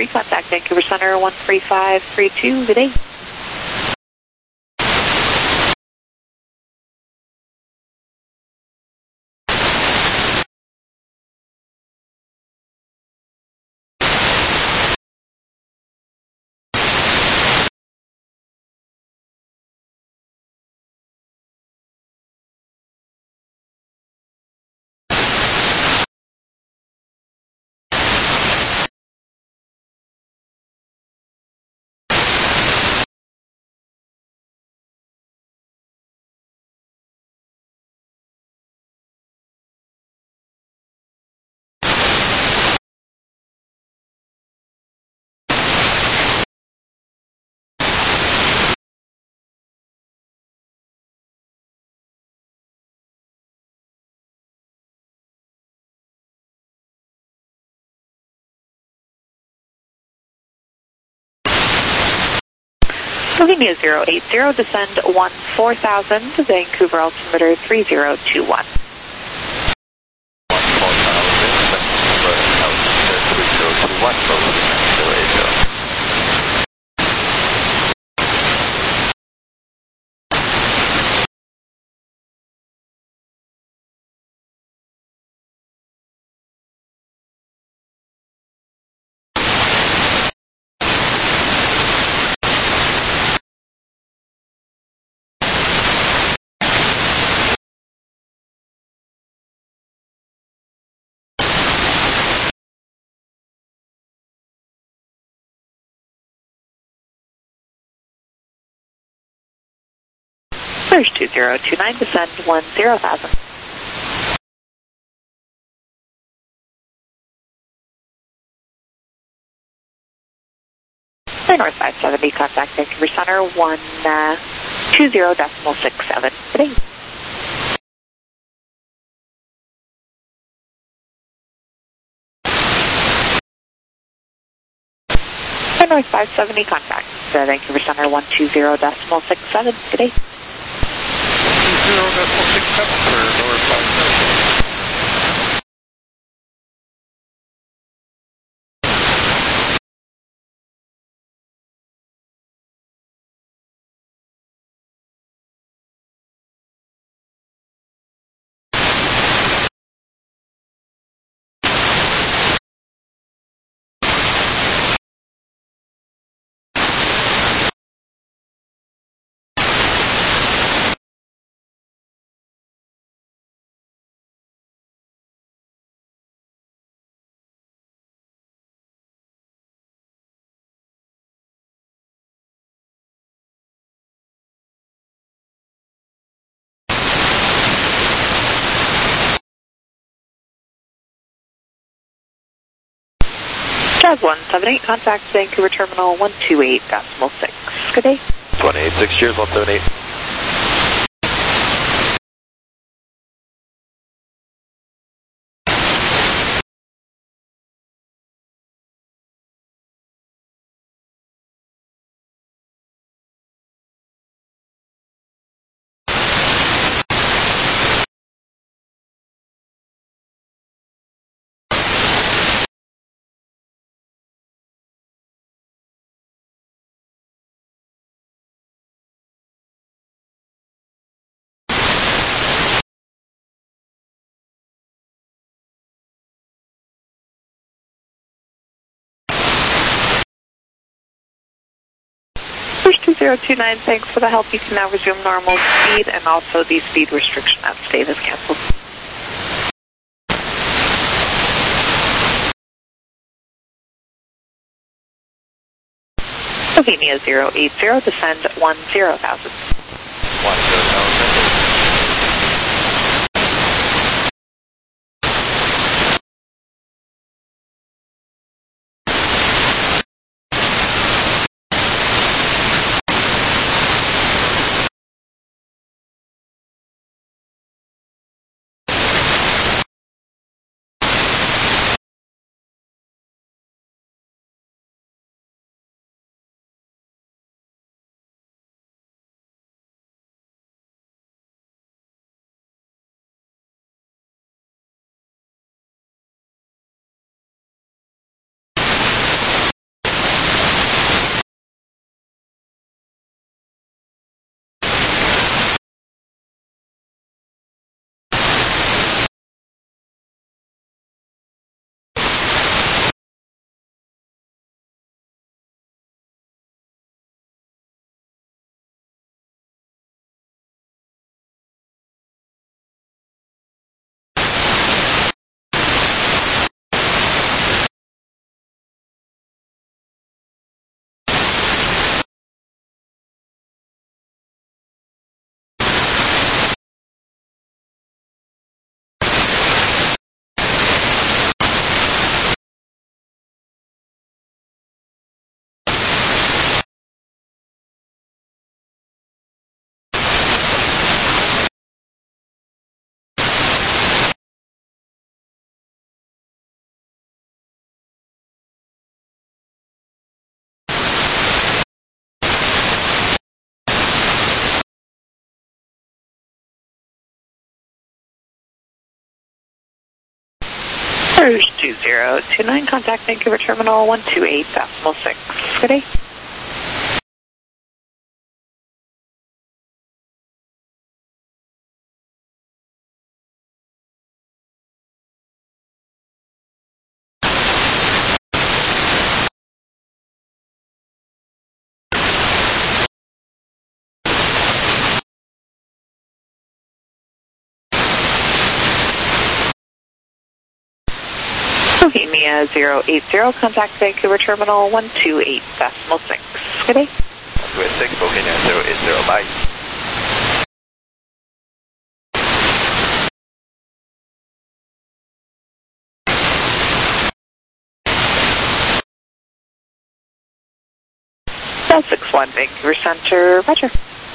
13, contact Vancouver Center 13532, good day. Slovenia 080, descend 14,000 to Vancouver altimeter 3021. 2029, descend 10,000. North 570, contact Vancouver Center 120.67. Good day. North 570, contact Vancouver Center 120.67. Good day. 120.67 for North 570. Jazz 178, contact Vancouver Terminal 128.6. Good day. 186, cheers, 178. First 2029, thanks for the help. You can now resume normal speed, and also the speed restriction at state is canceled. Slovenia 080, descend 10,000. 10,000. Rouge 2029, contact Vancouver Terminal 128.6. Good day. Bohemia 080, contact Vancouver Terminal 128.6. Good day. 126, Bohemia 080, bye. Bell 61, Vancouver Center, roger.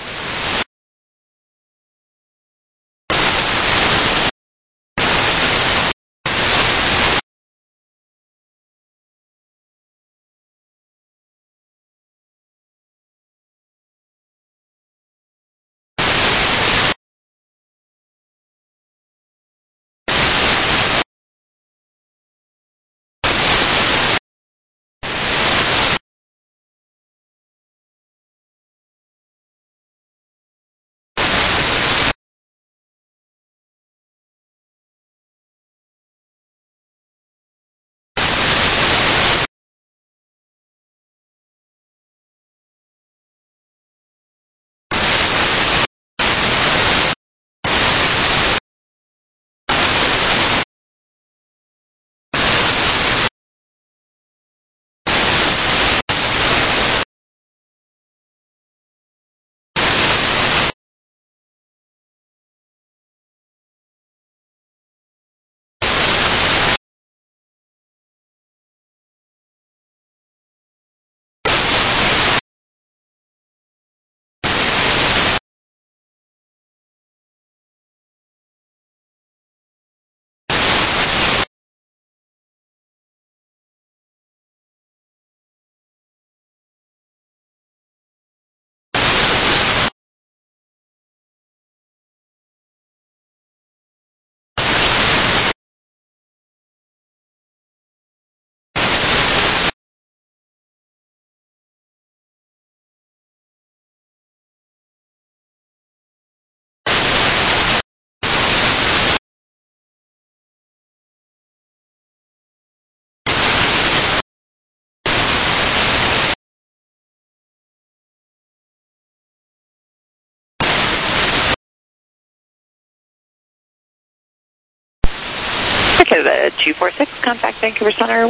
Okay, the 246, contact Vancouver Center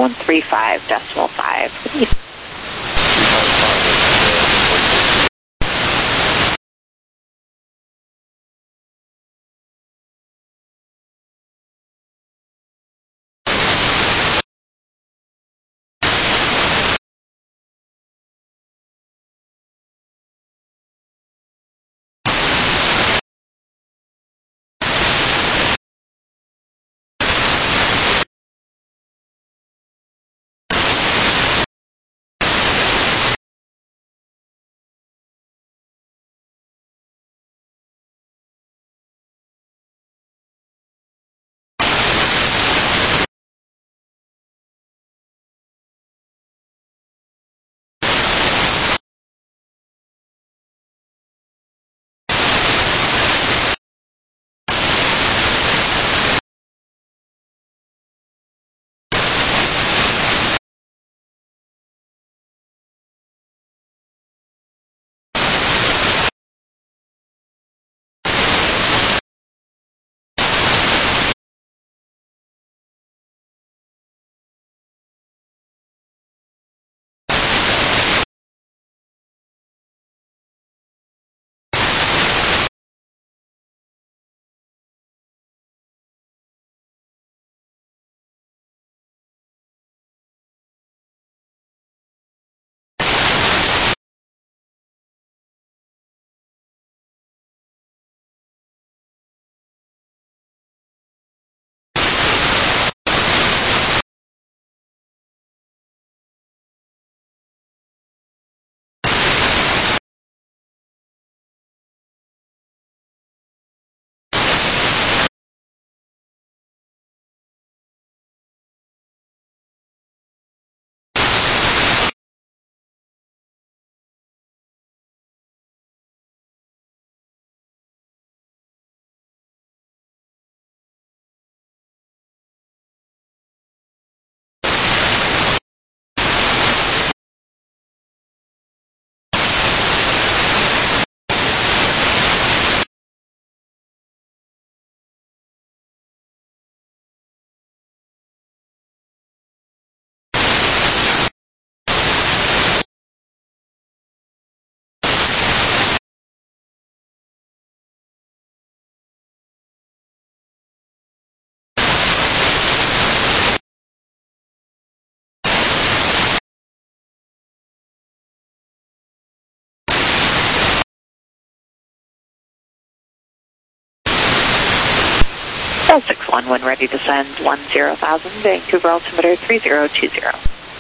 135.5. Good day. one when ready to send 10,000, Vancouver altimeter 3020.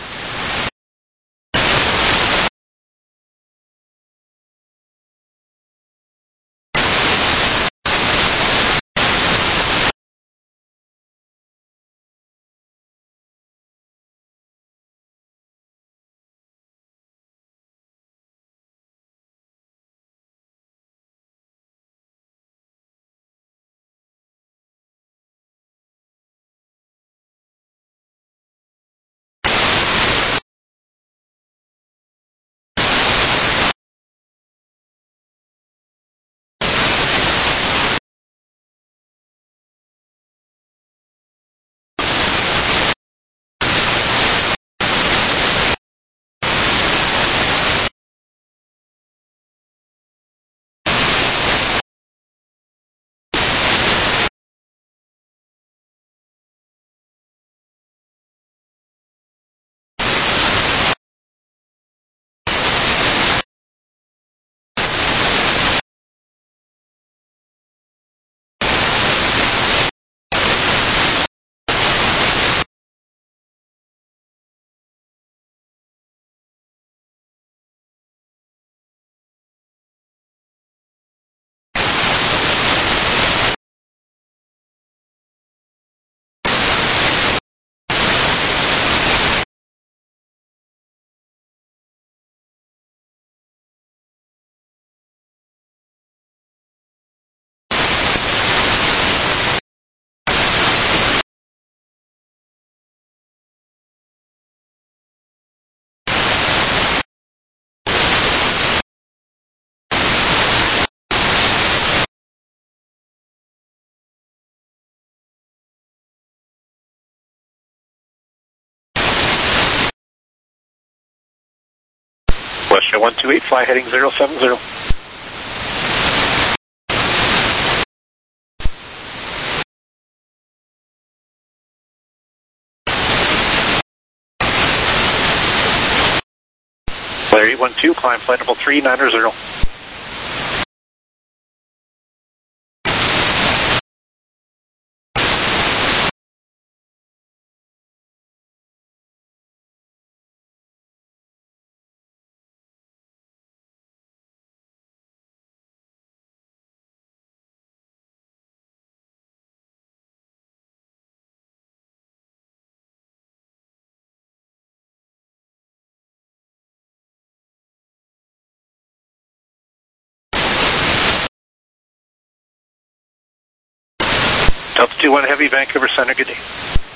Western 128, fly heading 070. Larry 12, climb flight level 390. Delta 21 Heavy, Vancouver Center, good day.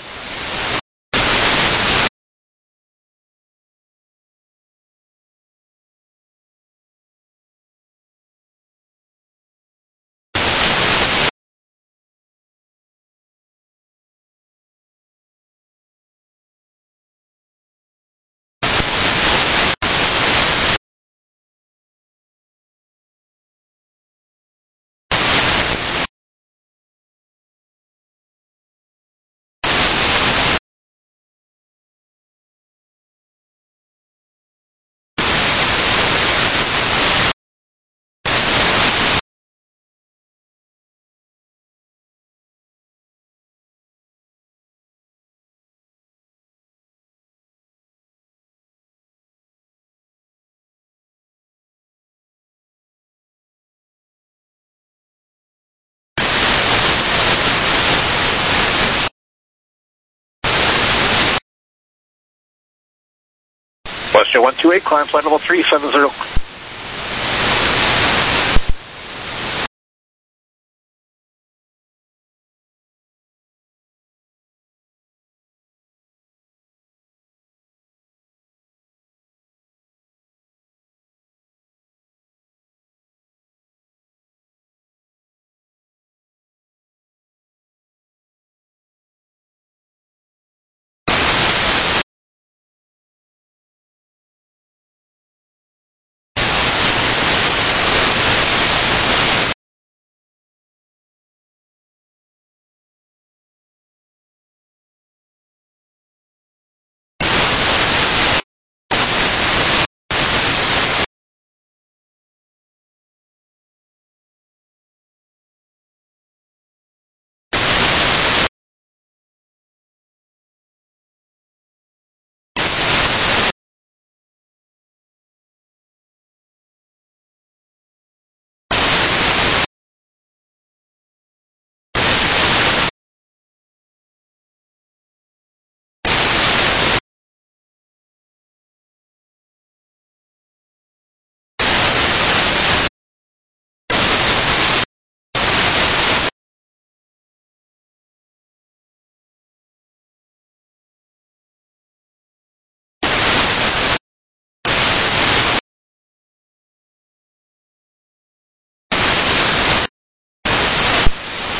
Western 128, climb flight level 370.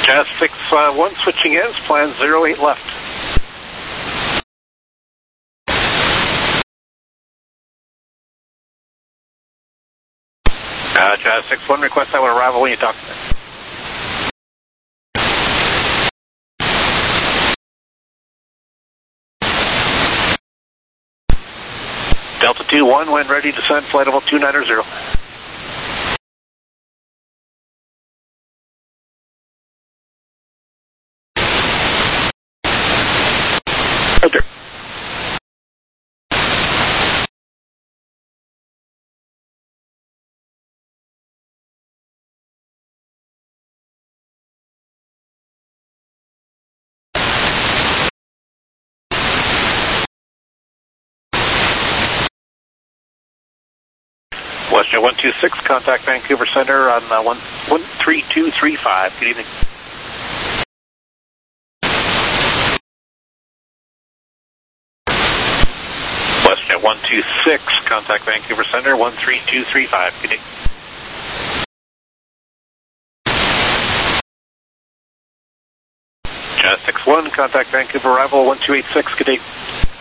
Jazz 61 switching ends, plan 08 left. Jazz 61, request I would arrival when you talk to me. Delta 21, when ready, descend, flight level 290. Right there. Western 126, contact Vancouver Center on 13235. Good evening. Western 126, contact Vancouver Center 13235. Good evening. Jazz 61, contact Vancouver arrival 1286. Good evening.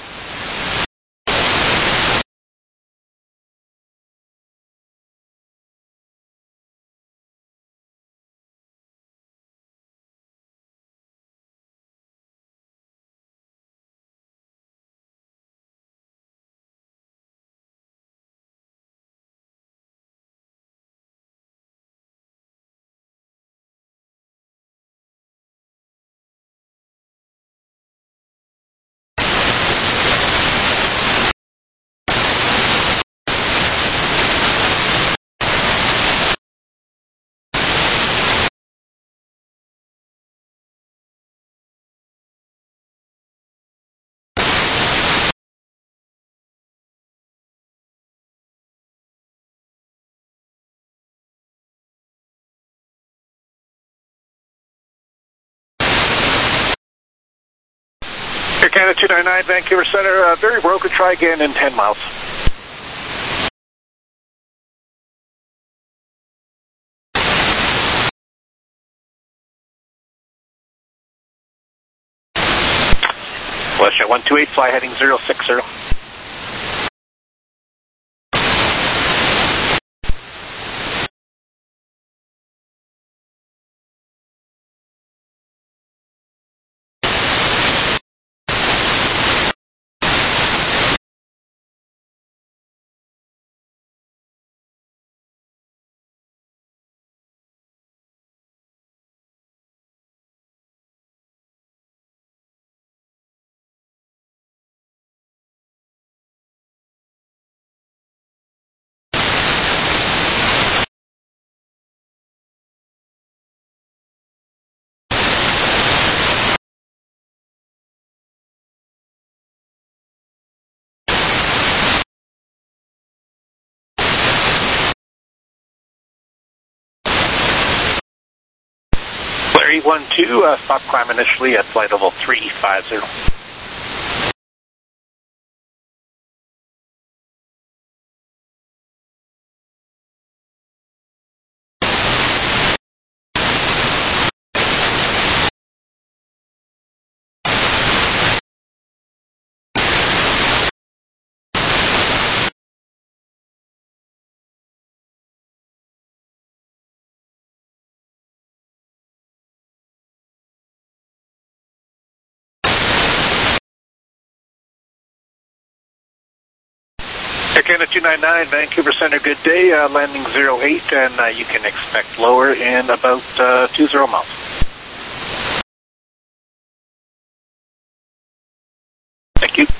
Air Canada 299, Vancouver Center, very broken, try again in 10 miles. Westjet 128, fly heading 060. Larry 12, stop climb initially at flight level 350. Air Canada 299, Vancouver Center, good day, landing 08, and you can expect lower in about 20 miles. Thank you.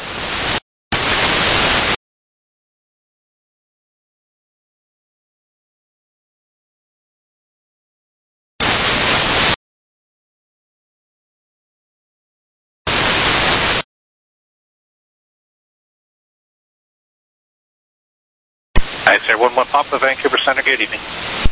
Hi, sir. 11 Papa, Vancouver Center. Good evening.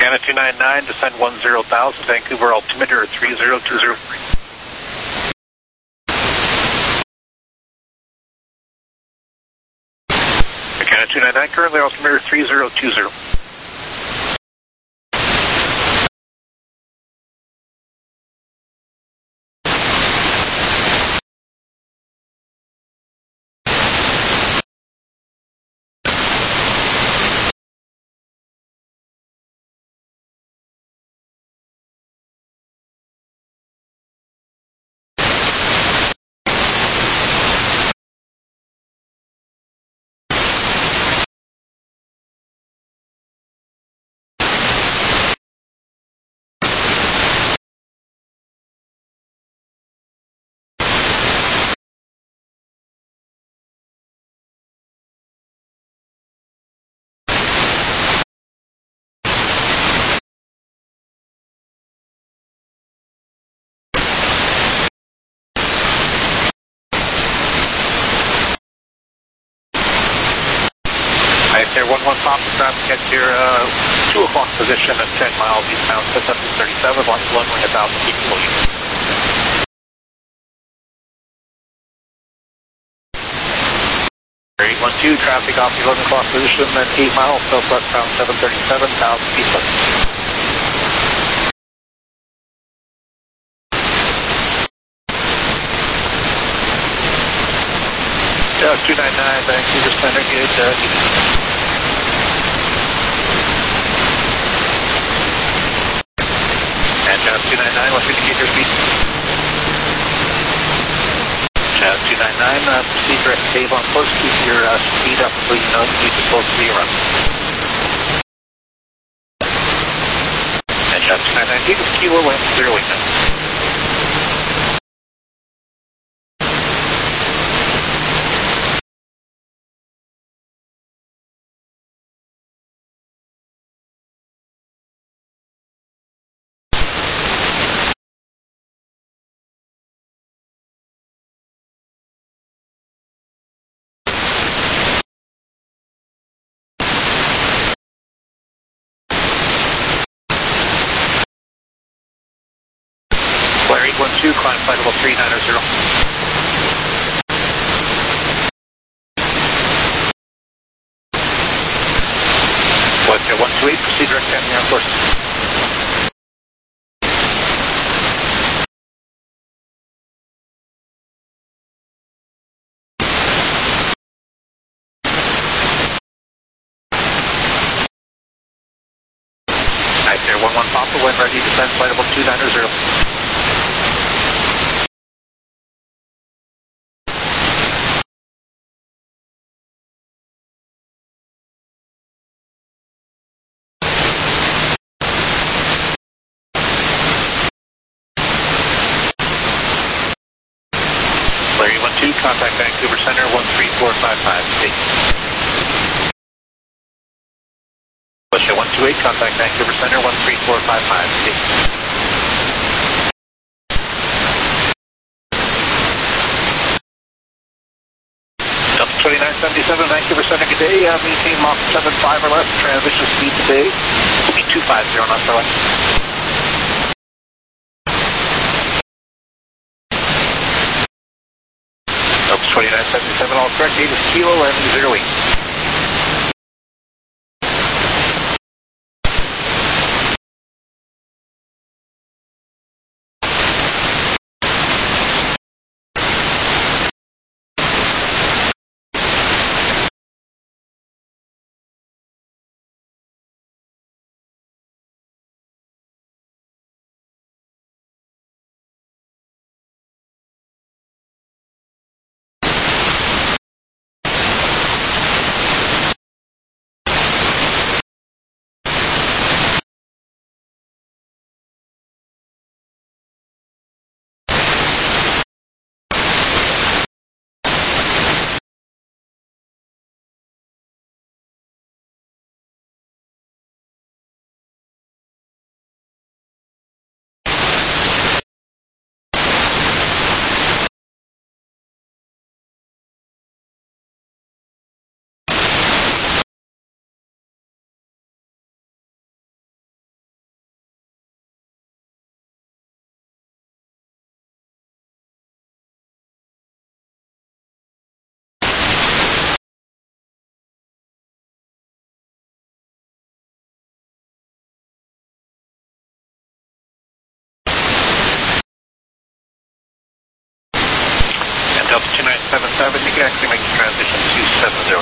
Canada 299, descend 10,000, Vancouver altimeter 3020. Canada 299, currently altimeter 3020. There, 11 Pop, traffic at your 2 o'clock position at 10 miles eastbound, 737, launch runway 1,000 feet closure. Air 812, traffic off the 11 o'clock position at 8 miles, southwestbound 737, 1,000 feet closure. Yeah, 299, Vancouver Center, good. And 299, what's indicate your speed? 299, proceed direct save on course, keep your speed up until you know you're supposed to be around. And 299, take a kilo length, 089. Flare 812, climb flight level 390. What's 128, proceed direct down on course. Nice there, 11 Papa, when ready, descend flight level 290. Larry 12, contact Vancouver Center 13455. State. Westjet 128, contact Vancouver Center 13455. State. Delta 2977, Vancouver Center, good day. Maintain Mach 75 or less. Transition speed today will be 250 knots per hour. Delta 2977, all correct. Date is kilo landing 08.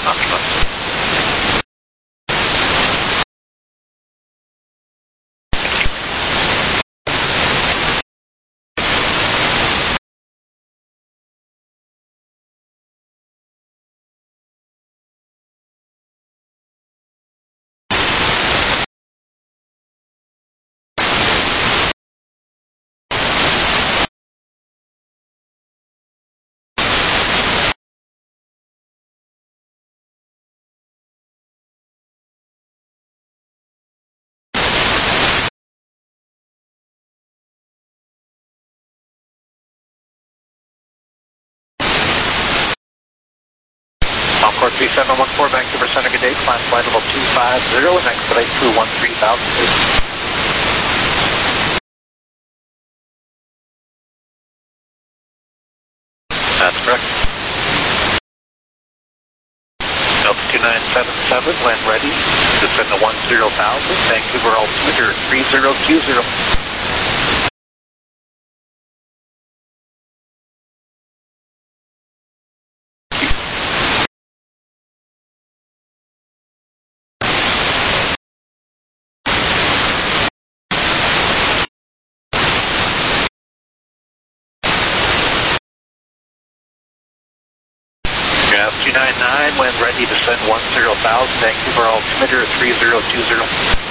Optimus. Course 3714, Vancouver Center, good day. Climb flight level 250 and expedite through 13,000 feet. That's correct. Delta 2977, when ready, descend to 10,000. Vancouver altimeter 3020. Gas 299, when ready, descend 10,000. Vancouver altimeter 3020.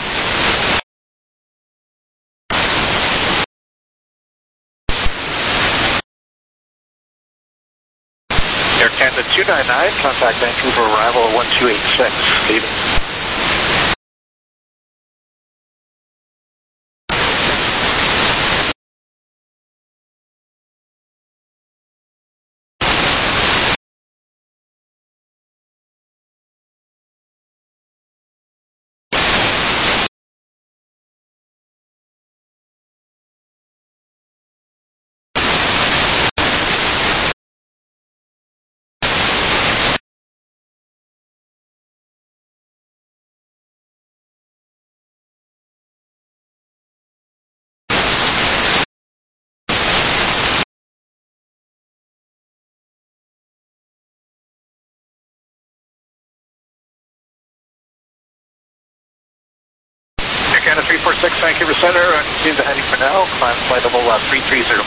Air Canada 299, contact Vancouver arrival at 1286. Leaving. Canada 346, Vancouver Center, and continue the heading for now. Climb flight level 330.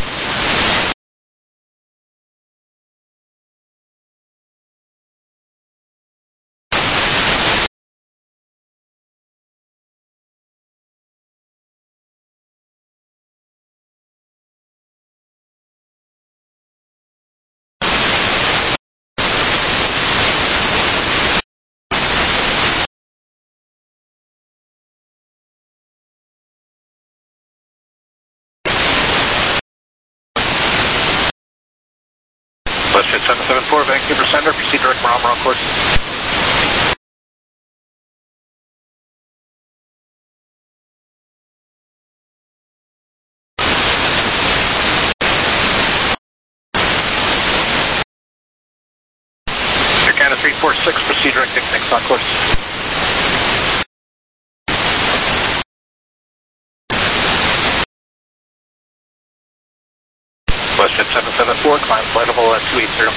Westjet 774, Vancouver Center, proceed direct Marlborough on course. Air Canada 346, proceed direct next on course. Westjet 774, climb flight level 280.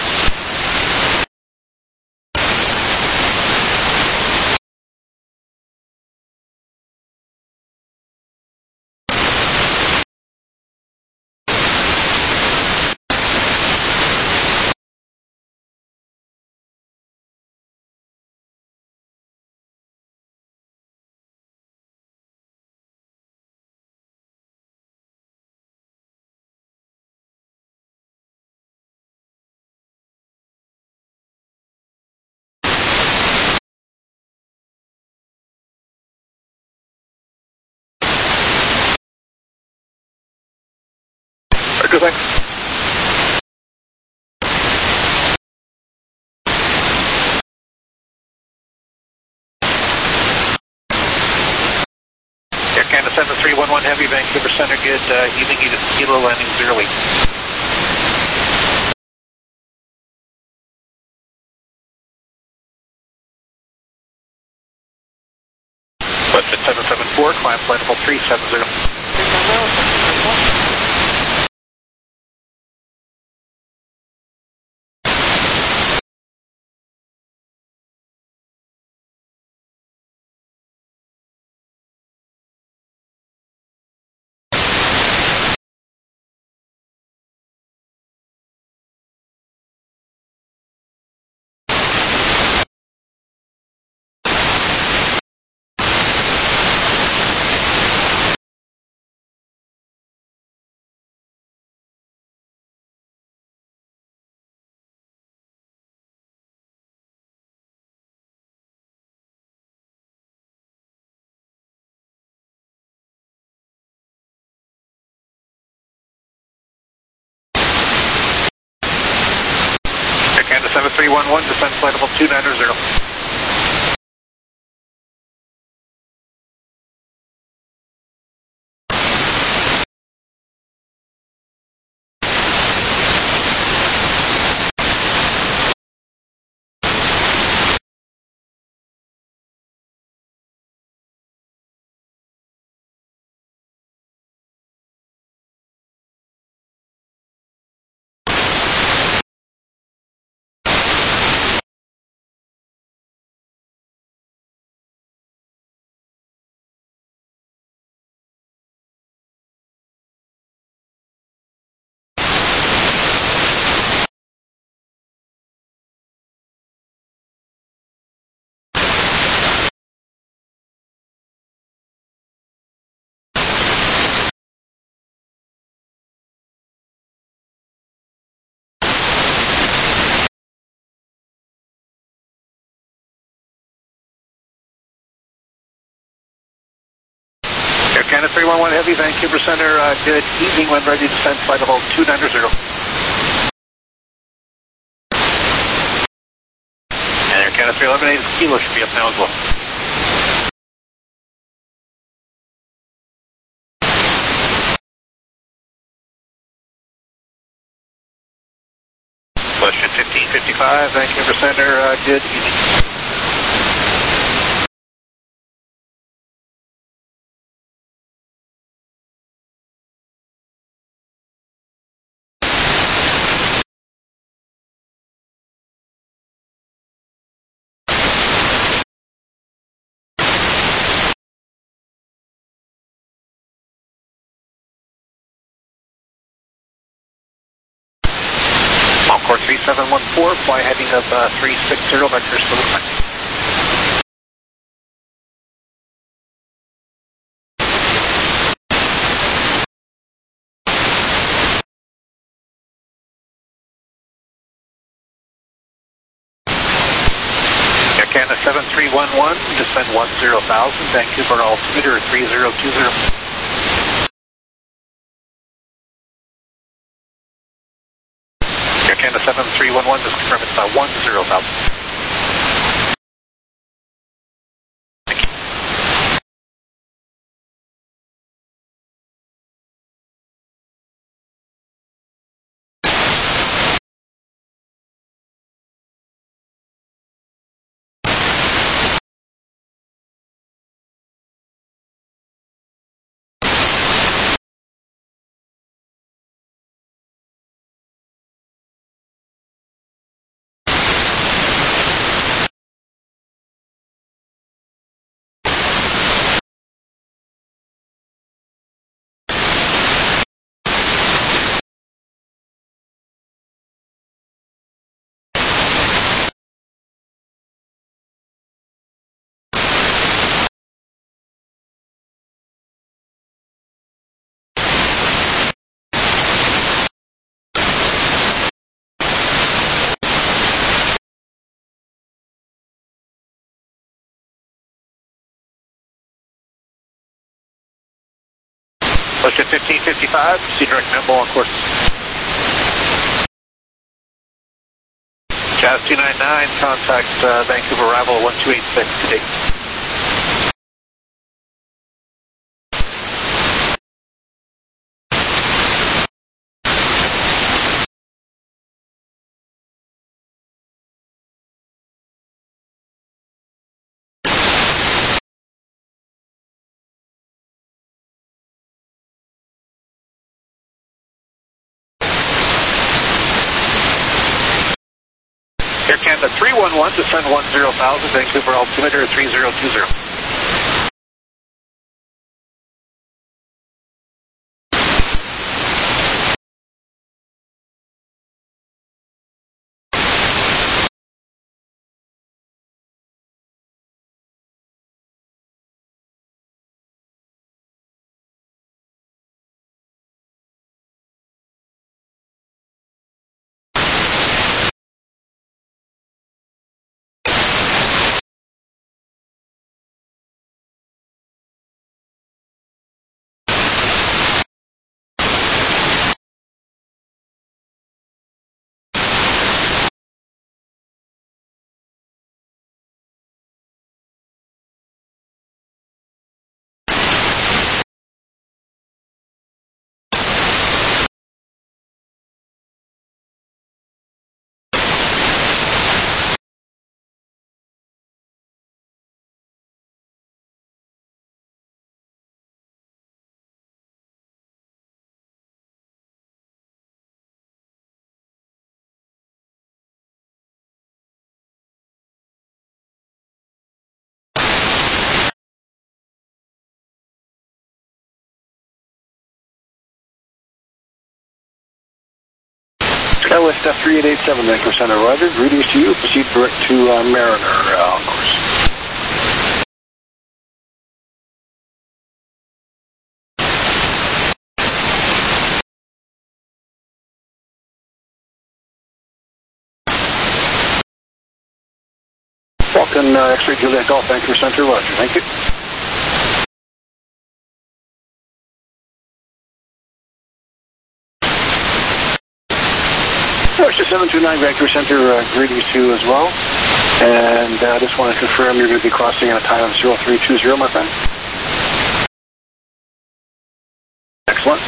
Good, thanks. Air Canada 7311 Heavy, Vancouver Center, good evening, Kilo landing 08. Westjet 774, climb flight level 370. Canada 7311, descend flight level 290. Air Canada 311 Heavy, Vancouver Center, good evening when ready to descend flight level 290. And Air Canada 311 Kilo should be up now as well. Question 1555, Vancouver Center, good evening. Course 3714, fly heading of 360, vectors for the time. Air Canada 7311, descend 10,000, Vancouver altimeter 3020. Air Canada 7311, just confirm it's 10,000. Question 1555, see direct Membo on course. Jazz 299, contact Vancouver arrival 1286 today. Air Canada 311, descend 10,000, Vancouver altimeter 3020. SkyWest 3887, Vancouver Center, roger. Greetings to you. Proceed direct to Mariner on course. Falcon X-ray Juliet Golf, Vancouver Center, roger. Thank you. Porsche 729 Vancouver Center, greetings to you as well. And I just want to confirm you're going to be crossing at a time of 0320, my friend. Excellent.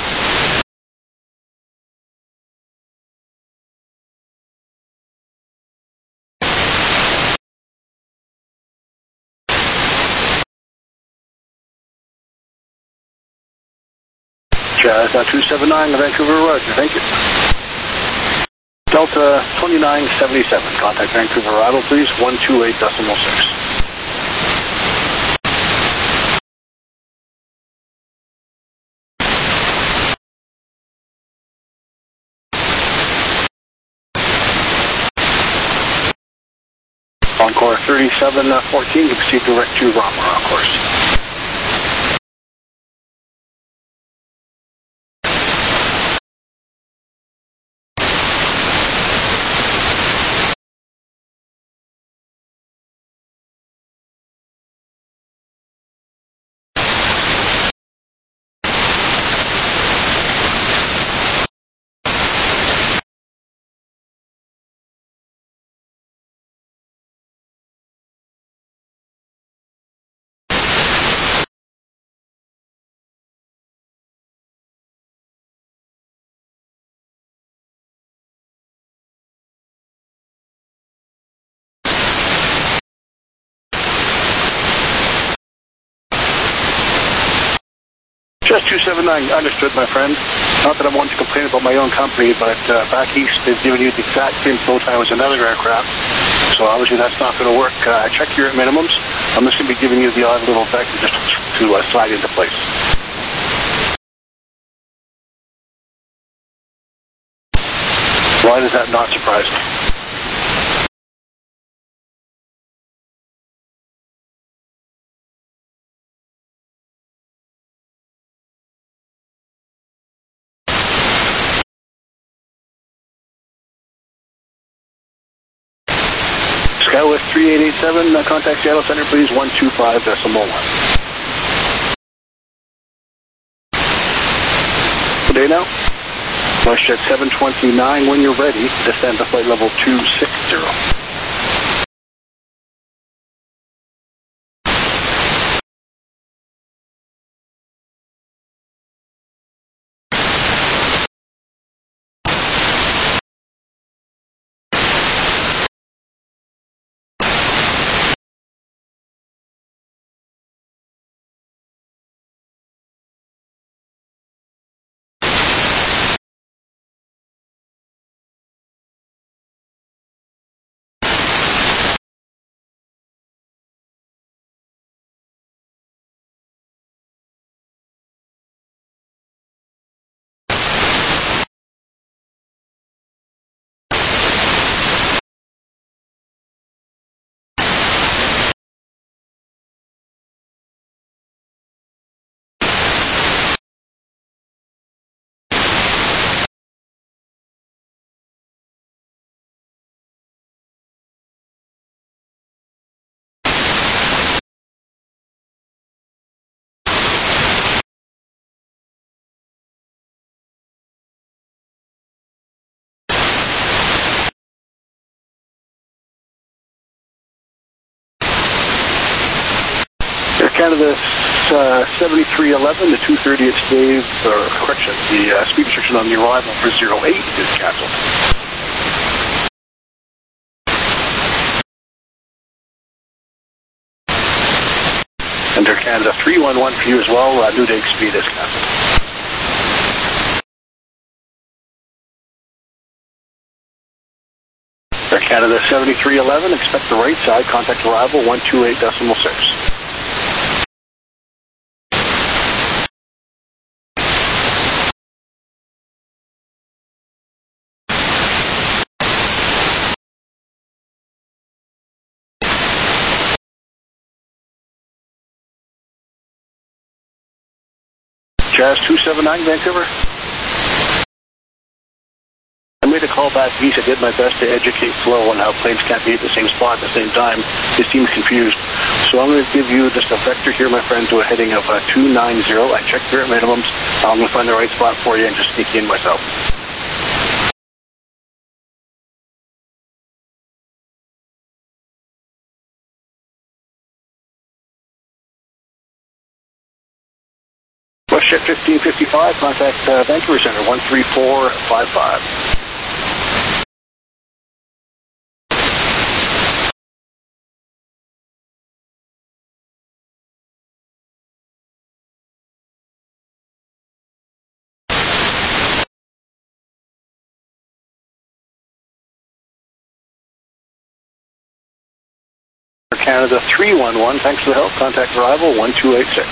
Jazz 279 Vancouver, roger. Thank you. Delta 2977, contact Vancouver arrival, please, 128.6. Encore 3714, you proceed direct to Rama, of course. Just 279, understood, my friend. Not that I want to complain about my own company, but back east they've given you the exact same flow time as another aircraft. So obviously that's not going to work. I checked your minimums. I'm just going to be giving you the odd little vector just to slide into place. Why does that not surprise me? SkyWest 3887, contact Seattle Center, please, 125.1. Good day now. WestJet 729, when you're ready, descend to flight level 260. Air Canada 7311, the 230 at Dave, correction, the speed restriction on the arrival for 08 is cancelled. And Air Canada 311 for you as well, New Day speed is cancelled. Air Canada 7311, expect the right side, contact arrival 128.6. Jazz 279, Vancouver. I made a call back east. I did my best to educate Flo on how planes can't be at the same spot at the same time. They seem confused. So I'm going to give you just a vector here, my friend, to a heading of 290. I checked here at minimums. I'm going to find the right spot for you and just sneak in myself. WestJet 1555, contact Vancouver Center 13455. Canada 311, thanks for the help. Contact arrival 1286.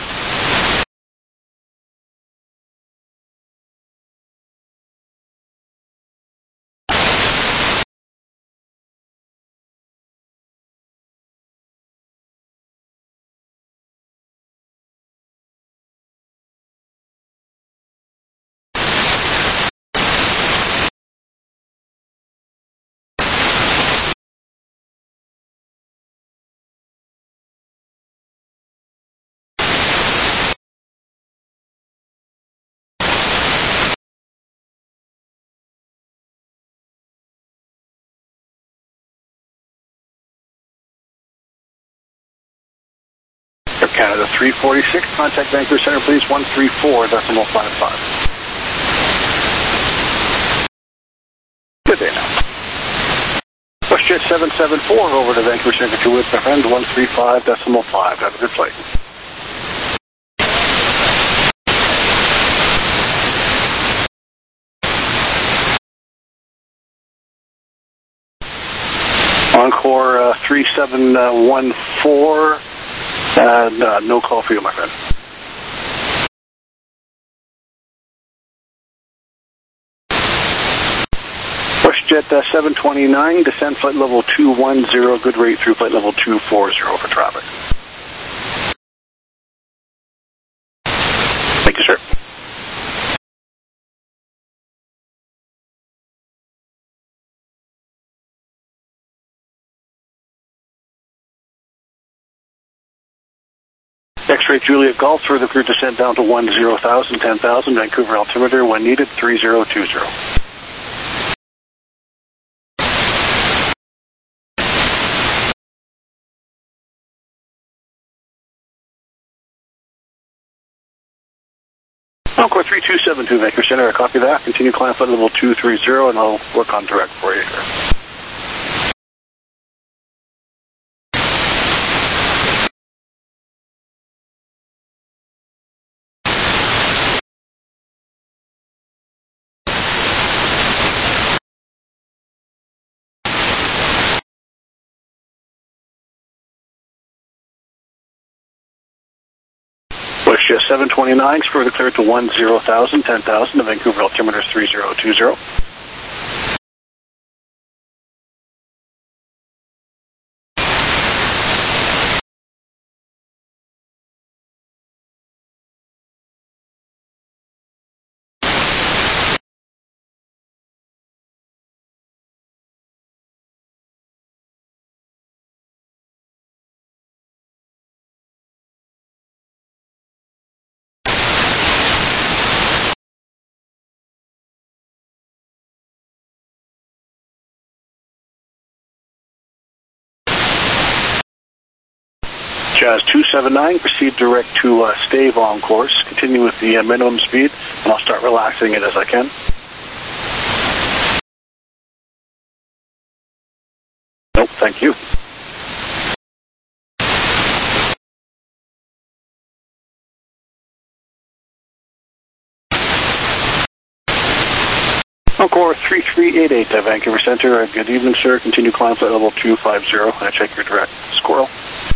Canada 346, contact Vancouver Center, please, 134.55. Good day now. WestJet 774 over to Vancouver Center, with my friend, 135.5. Have a good flight. Encore 3714. No call for you, my friend. WestJet 729, descend flight level 210, good rate through flight level 240 for traffic. Thank you, sir. X-ray Juliet Golf, further crew descent down to 10,000, 10,000, Vancouver altimeter when needed, 3020. Encore 3272, Vancouver Center, I copy that. Continue climb flight level 230, and I'll work on direct for you here. WestJet 729, further cleared to 10,000, 10,000, the Vancouver altimeter is 3020. Jazz 279, proceed direct to Stave on course. Continue with the minimum speed, and I'll start relaxing it as I can. Nope, thank you. Encore 3388 at Vancouver Center. Good evening, sir. Continue climb flight level 250. I check your direct. Squirrel.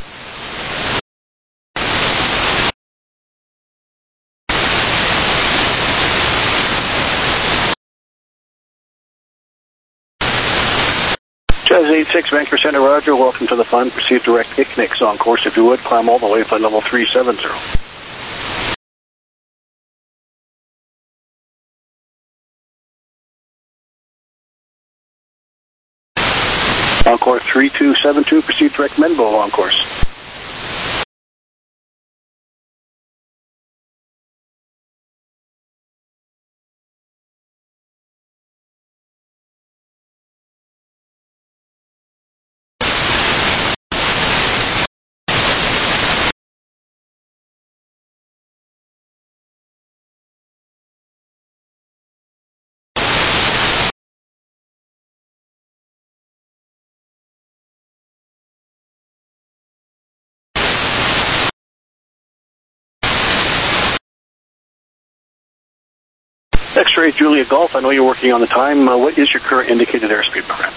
Jazz 86, Vancouver Center, Roger. Welcome to the fun. Proceed direct ICNIX on course if you would. Climb all the way flight level 370. Encore 3272, proceed to recommend Bolo on course. X-ray Julia Golf, I know you're working on the time. What is your current indicated airspeed program?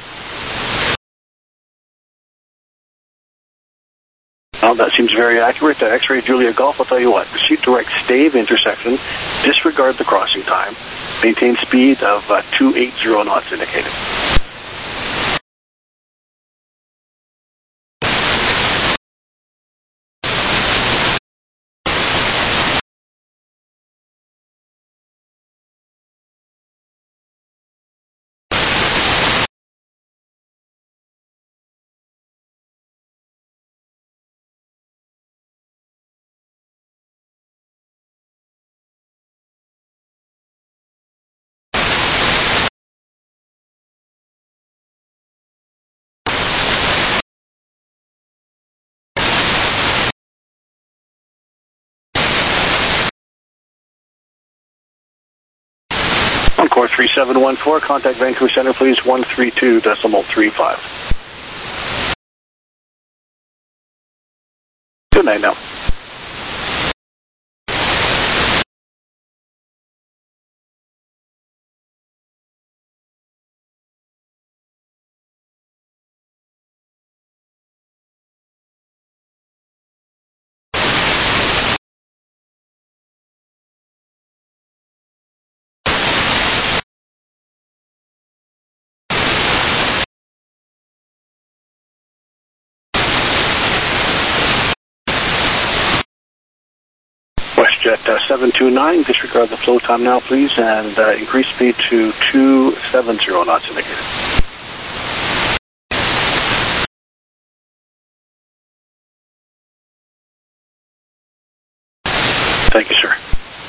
Well, that seems very accurate. X-ray Julia Golf, I'll tell you what. Proceed to right stave intersection, disregard the crossing time, maintain speed of 280 knots indicated. Encore 3714, contact Vancouver Center, please, 132.35. Good night now. WestJet 729, disregard the flow time now, please, and increase speed to 270 knots indicated. Thank you, sir.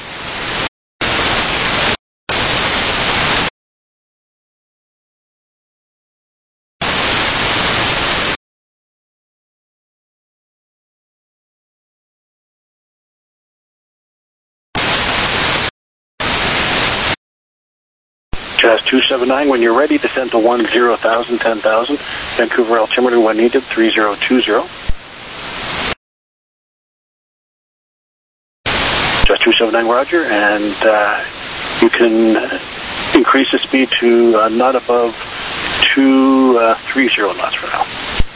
Jazz 279, when you're ready, descend to 10,000, 10,000. Vancouver altimeter when needed, 3020. Jazz 279, roger, and you can increase the speed to not above 230 knots for now.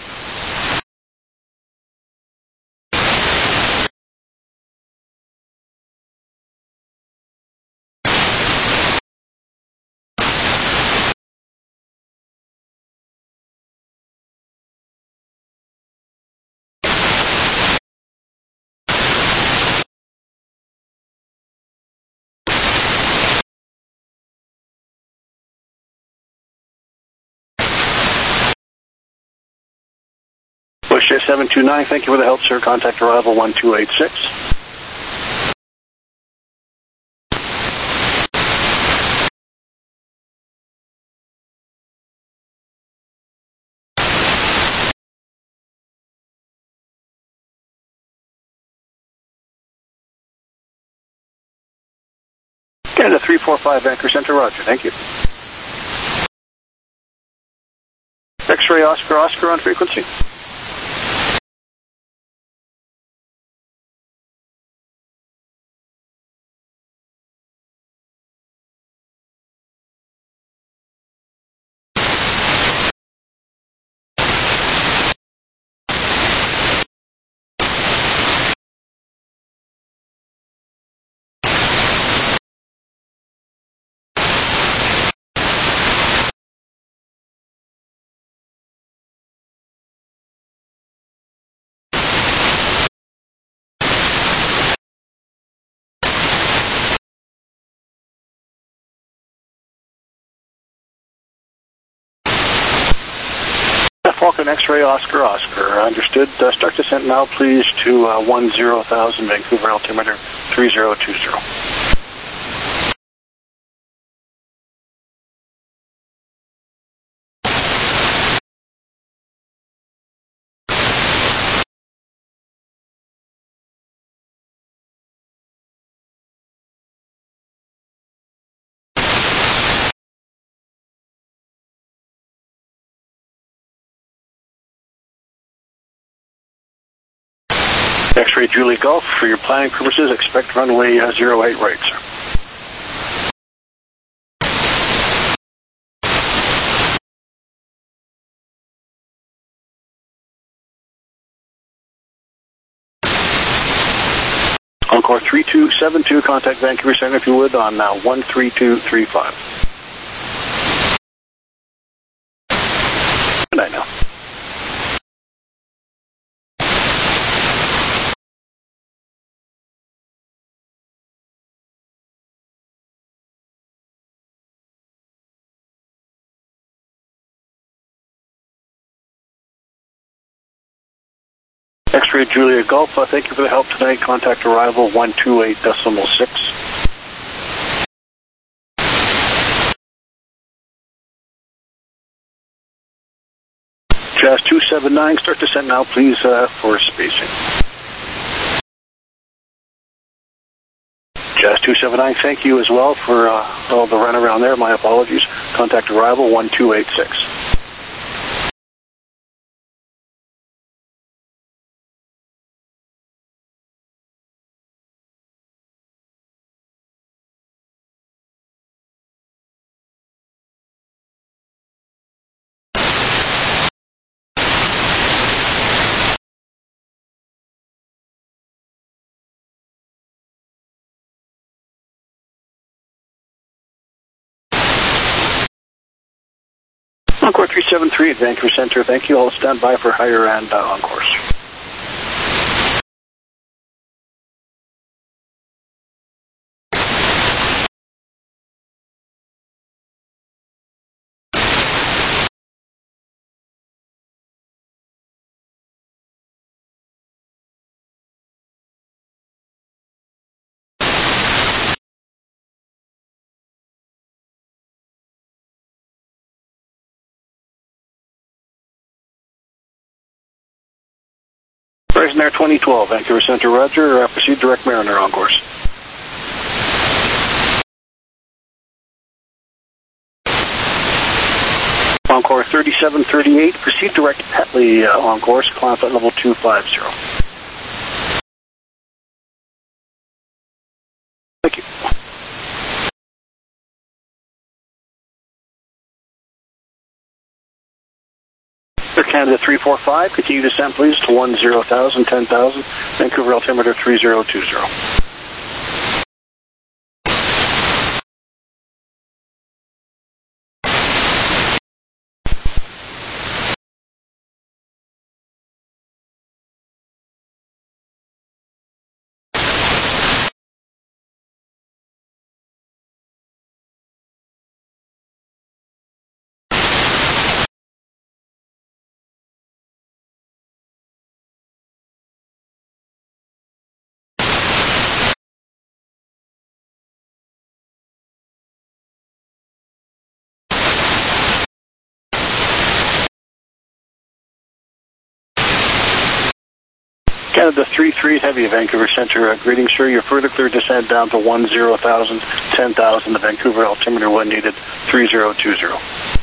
WestJet 729, thank you for the help, sir. Contact arrival 1286. Canada 345, Vancouver Center, roger, thank you. X-ray Oscar Oscar on frequency. Falcon X-ray Oscar Oscar. Understood. Start descent now, please, to 10,000 Vancouver altimeter 3020. X-ray Julie Golf, for your planning purposes, expect runway 08 right, sir. Encore 3272, contact Vancouver Center if you would on 13235. Good night now. X-ray Julia Golf, thank you for the help tonight. Contact arrival 128.6. Jazz 279, start descent now, please, for spacing. Jazz 279, thank you as well for all the run around there. My apologies. Contact arrival 1286. Encore 373 at Vancouver Center. Thank you. I'll stand by for higher and on course. Horizon Air 2012, Vancouver Center, roger. Proceed direct Mariner on course. Encore 3738, proceed direct Petley on course, climb at level 250. Thank you. Air Canada 345, continue descent please to 10,000, 10,000, Vancouver altimeter 3020. Canada 33 heavy, Vancouver Center. Greetings, sir. You're further clear descent down to 10,000, 10,000. The Vancouver altimeter when needed 3020.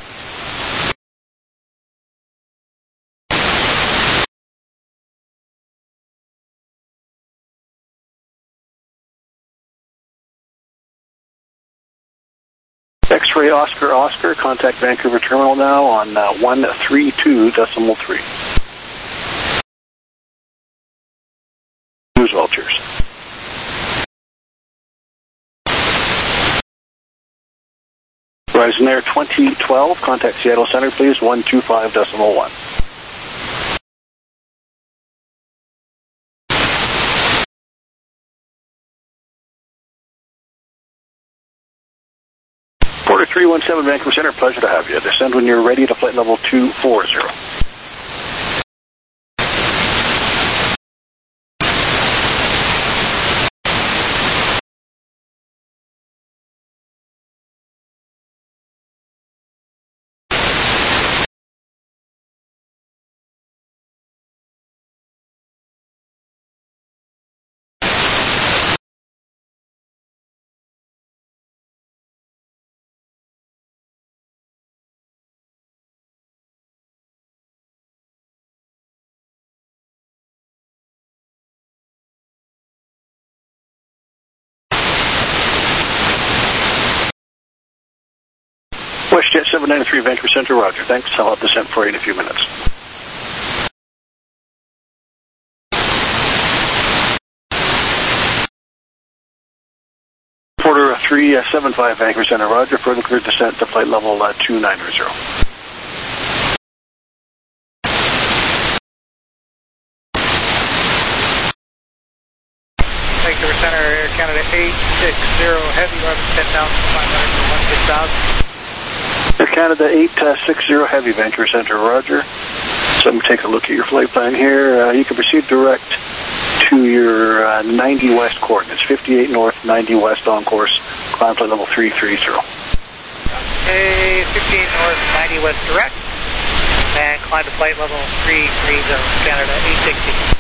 X-ray Oscar Oscar. Contact Vancouver Terminal now on 132.3. News Vultures. Horizon Air 2012, contact Seattle Center, please, 125.1. Porter 317, Vancouver Center, pleasure to have you. Descend when you're ready to flight level 240. WestJet 793, Vancouver Centre, roger. Thanks. I'll have descent for you in a few minutes. Porter 375, Vancouver Centre, roger. Further clear descent to flight level 2900. Vancouver Centre, Air Canada 860, heavy, 10,500 to 16,000. Air Canada 860, heavy, Vancouver Centre, roger. So let me take a look at your flight plan here. You can proceed direct to your 90 west coordinates, 58 north, 90 west on course, climb flight level 330. Okay, 58 north, 90 west direct, and climb to flight level 330, Canada 860.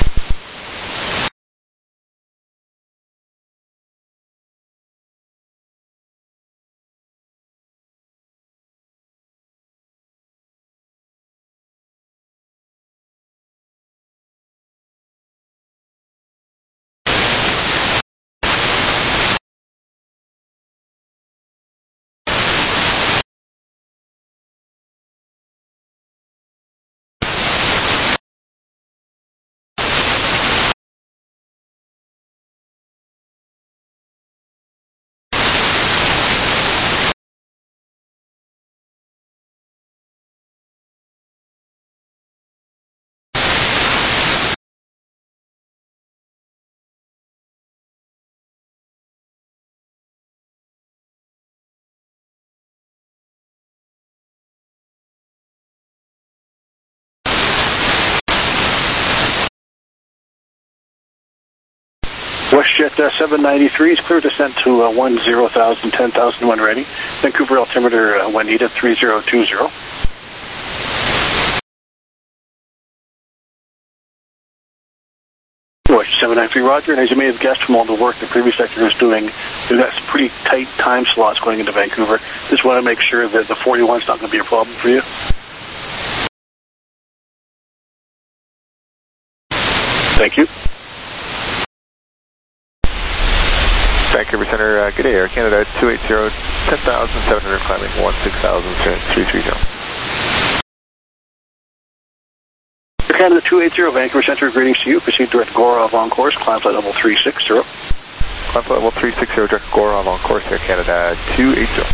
WestJet 793 is clear descent to 10,000, 10,000 when ready. Vancouver altimeter Juanita 3020. WestJet 793, roger. And as you may have guessed from all the work the previous sector is doing, we've got some pretty tight time slots going into Vancouver. Just want to make sure that the 41 is not going to be a problem for you. Thank you. Vancouver Centre, good day, Air Canada 280, 10,700, climbing 16,330. Air Canada 280, Vancouver Centre, greetings to you. Proceed direct Gorov on course, climb flight level 360. Climb flight level 360, direct Gorov on course, Air Canada 280.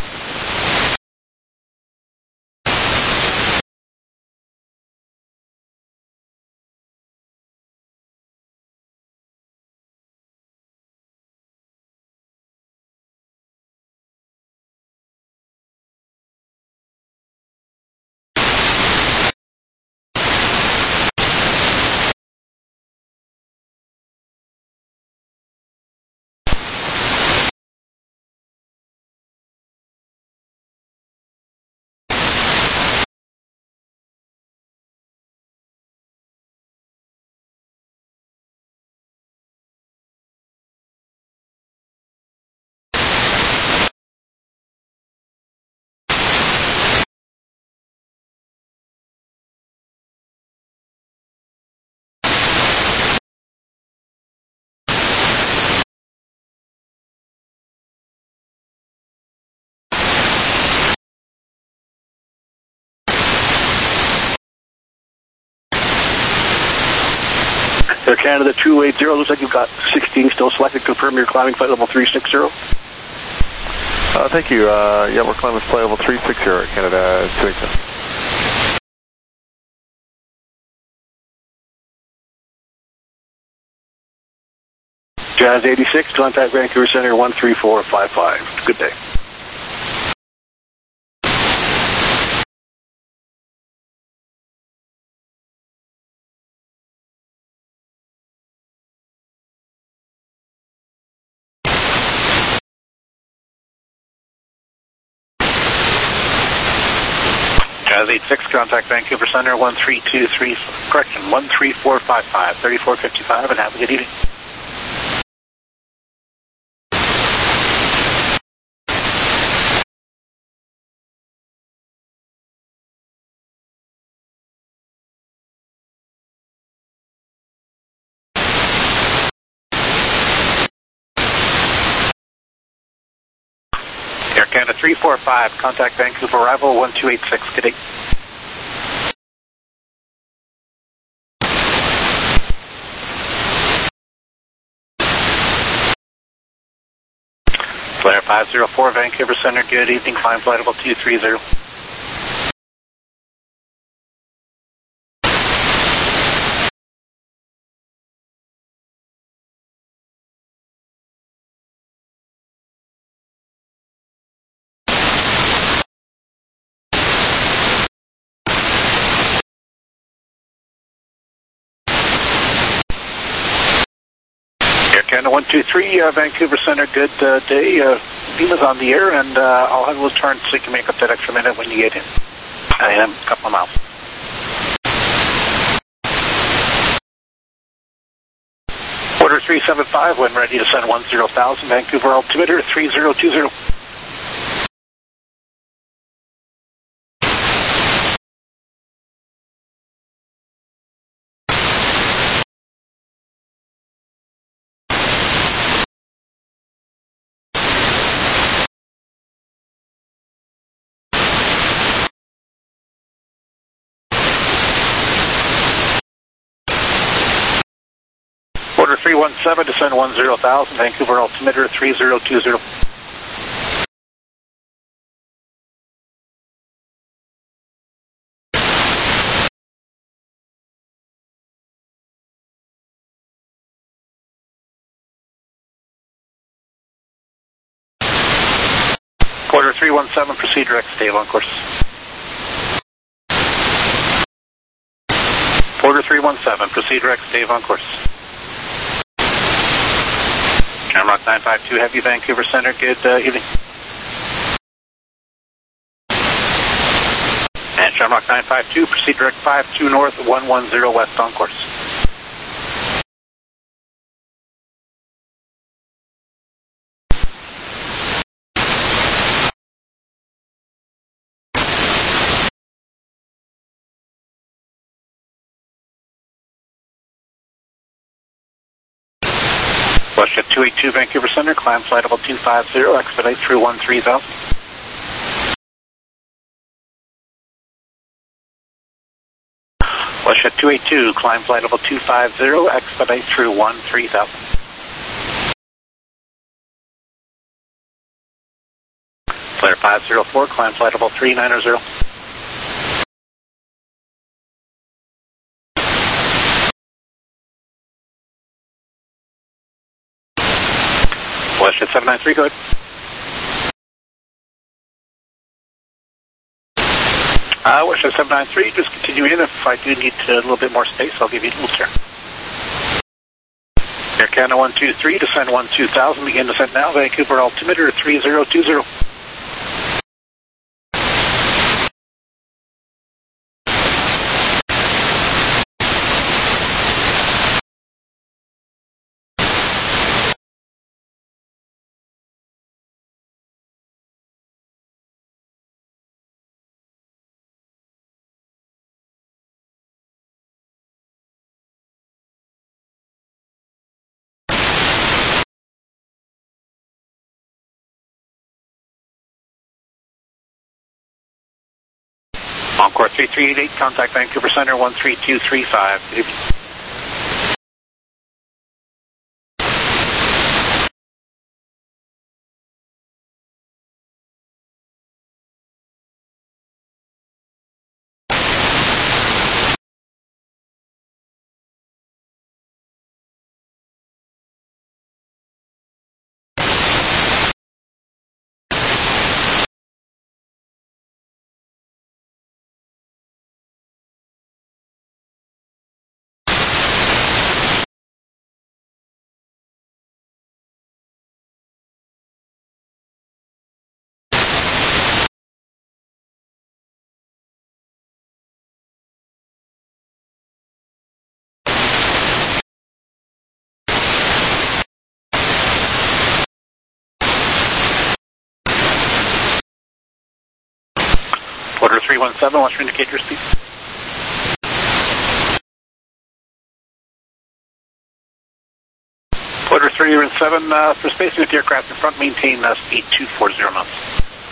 Air Canada 280, looks like you've got 16 still selected. Confirm you're climbing flight level 360. Thank you. Yeah, we're climbing flight level 360, Air Canada 280. Jazz 86, contact Vancouver Centre 13455. Good day. Jazz 86, contact Vancouver Centre 1323, correction, 13455, 3455, and have a good evening. Air Canada 345, contact Vancouver arrival 1286, good day. Flare 504, Vancouver Center, good evening, climb flight level 230. Canada 123, Vancouver Center, good day. Beamer's on the air, and I'll have those turns so you can make up that extra minute when you get in. I am a couple of miles. Order 375, when ready to send 10,000, Vancouver altimeter 3020. Order 317 to send 10,000, Vancouver altimeter 3020. Order 317, proceed direct, stay on course. Order 317, proceed direct, stay on course. Shamrock 952, Heavy, Vancouver Center, good evening. And Shamrock 952, proceed direct 52 north, 110 west on course. WestJet 282, Vancouver Center, climb flight level 250, expedite through 13,000. WestJet 282, climb flight level 250, expedite through 13,000. Flare 504, climb flight level 390. WestJet 793, go ahead. WestJet 793, just continue in. If I do need a little bit more space, I'll give you a little turn. Air Canada 123, descend 12,000, begin descent now, Vancouver altimeter 3020. Encore 3388, contact Vancouver Center 13235. Good evening. Order 317, what's your indicator speed? Order 317, for spacing with the aircraft in front, maintain speed 240 knots.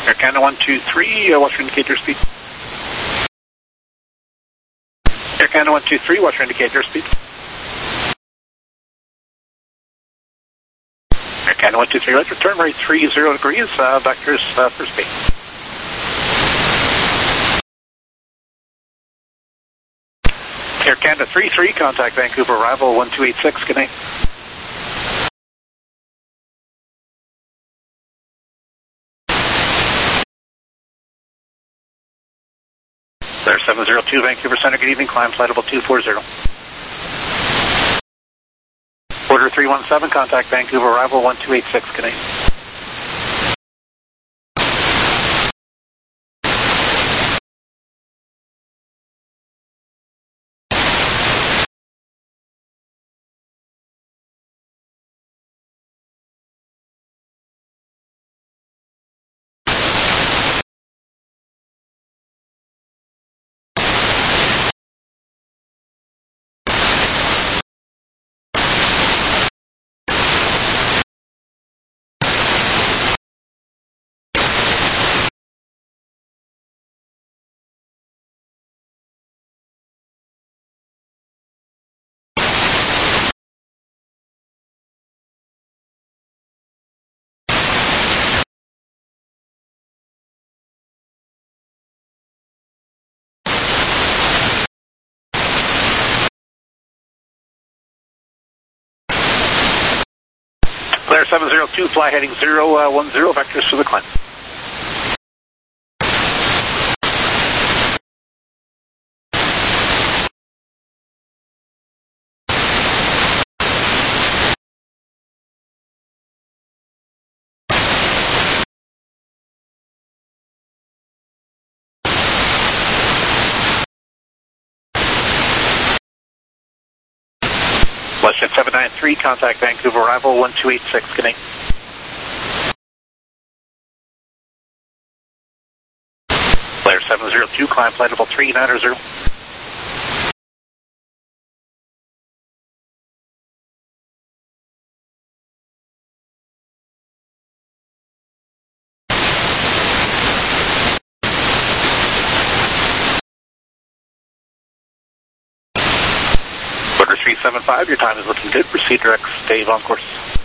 Air Canada 123, watch your indicator speed. Air Canada 123, watch your indicator speed. Air Canada 123, right, return right 30 degrees, vectors for speed. Air Canada 33, contact Vancouver arrival 1286, good night. There 702 Vancouver Center, good evening, climb flight level 240. Order 317, contact Vancouver arrival 1286, good night. Blair 702, fly heading 010, vectors for the climb. Westjet 793, contact Vancouver arrival 1286, good night. Blair 702, climb flight level 390. Order 375, your time is looking good, proceed direct, stay on course.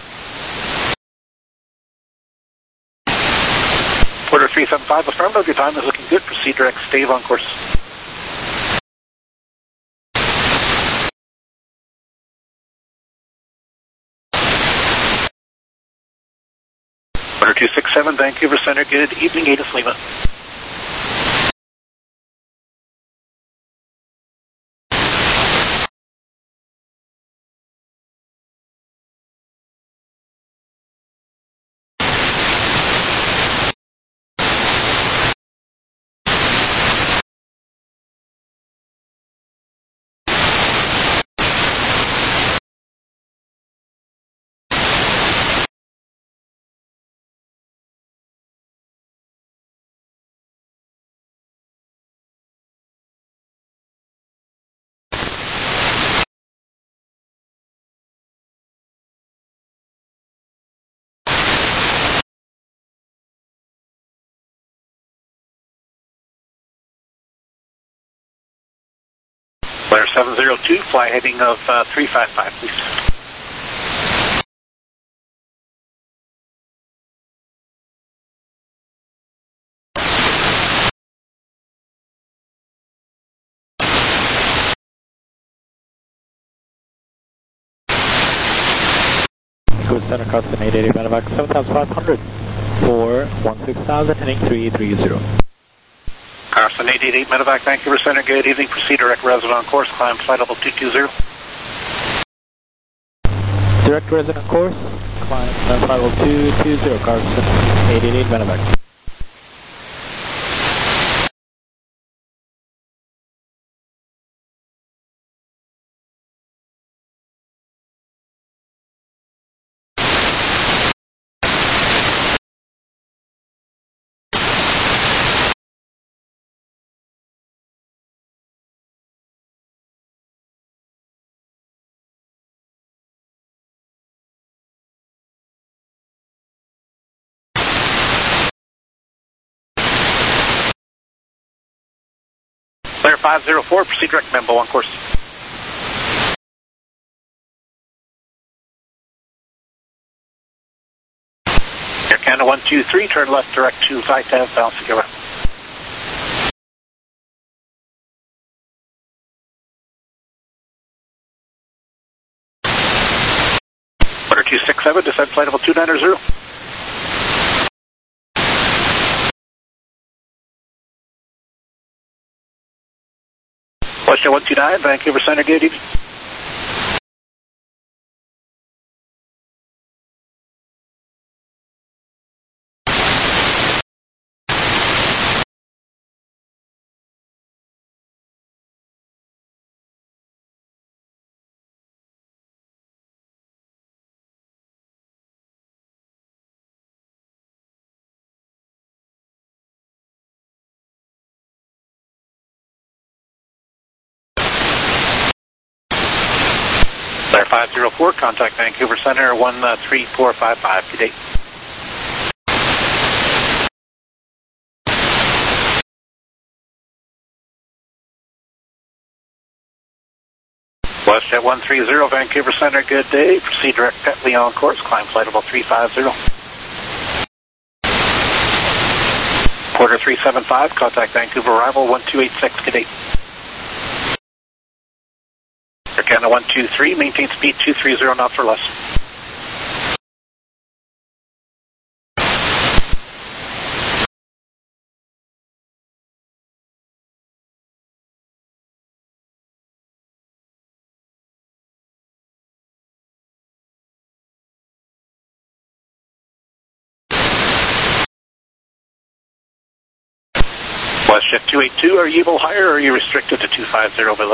Order 375, affirmative, your time is looking good, proceed direct, stay on course. Order 267, Vancouver Center, good evening, ATIS Lima. Blair 702, fly heading of 355, please. Cruise Center, Carson 880 Medevac 7500 for 16,000, heading 330. Carson 888 Medevac, Vancouver Center, good evening, proceed direct resident course, climb flight level 220. Direct resident course, climb flight level 220, Carson 888 Medevac. Flare 504, proceed direct Membo on course. Air Canada 123, turn left direct to VITAV, bound Figueroa. Order 267, descend flight level 290. Westjet 129, Vancouver Center, good evening. Flare 504, contact Vancouver Center 13455, good day. Westjet 130, Vancouver Center, good day. Proceed direct Petley on course, climb flight level 350. Quarter 375, contact Vancouver arrival 1286, good day. Air Canada 123, maintain speed 230 knots or less. Westjet 282, are you able higher or are you restricted to 250 below?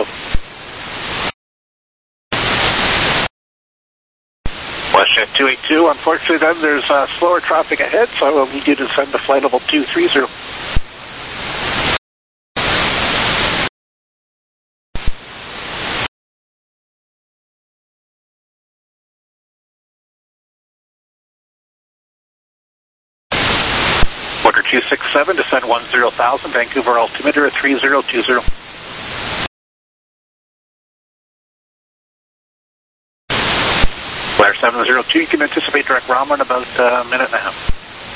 Westjet 282, unfortunately then there's slower traffic ahead, so I will need you to descend to flight level 230. Order 267, descend 10,000, Vancouver altimeter 3020. Flare 702, you can anticipate direct Rama in about a minute and a half.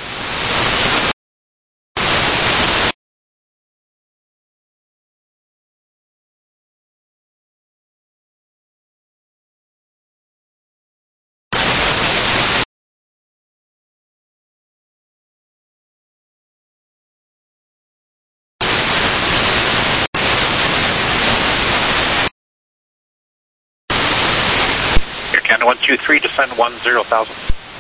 Air Canada 123, descend 10,000.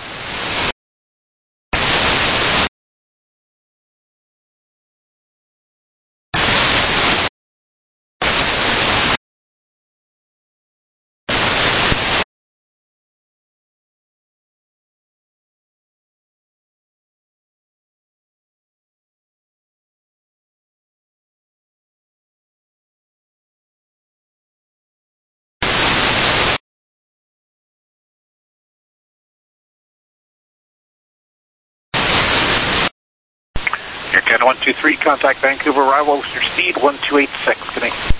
Air Canada 123, contact Vancouver arrival with your speed 1286, good day.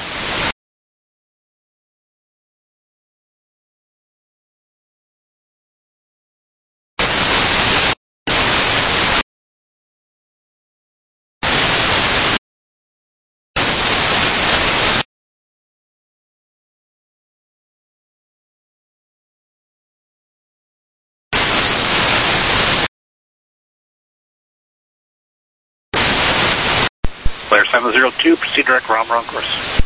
Flare 702, proceed direct Rama on course.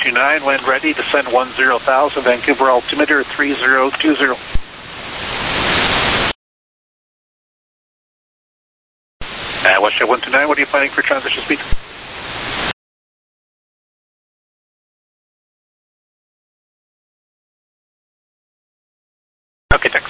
129, when ready, descend 10,000, Vancouver altimeter 3020. Westjet 129, what are you planning for transition speed? Okay, thanks.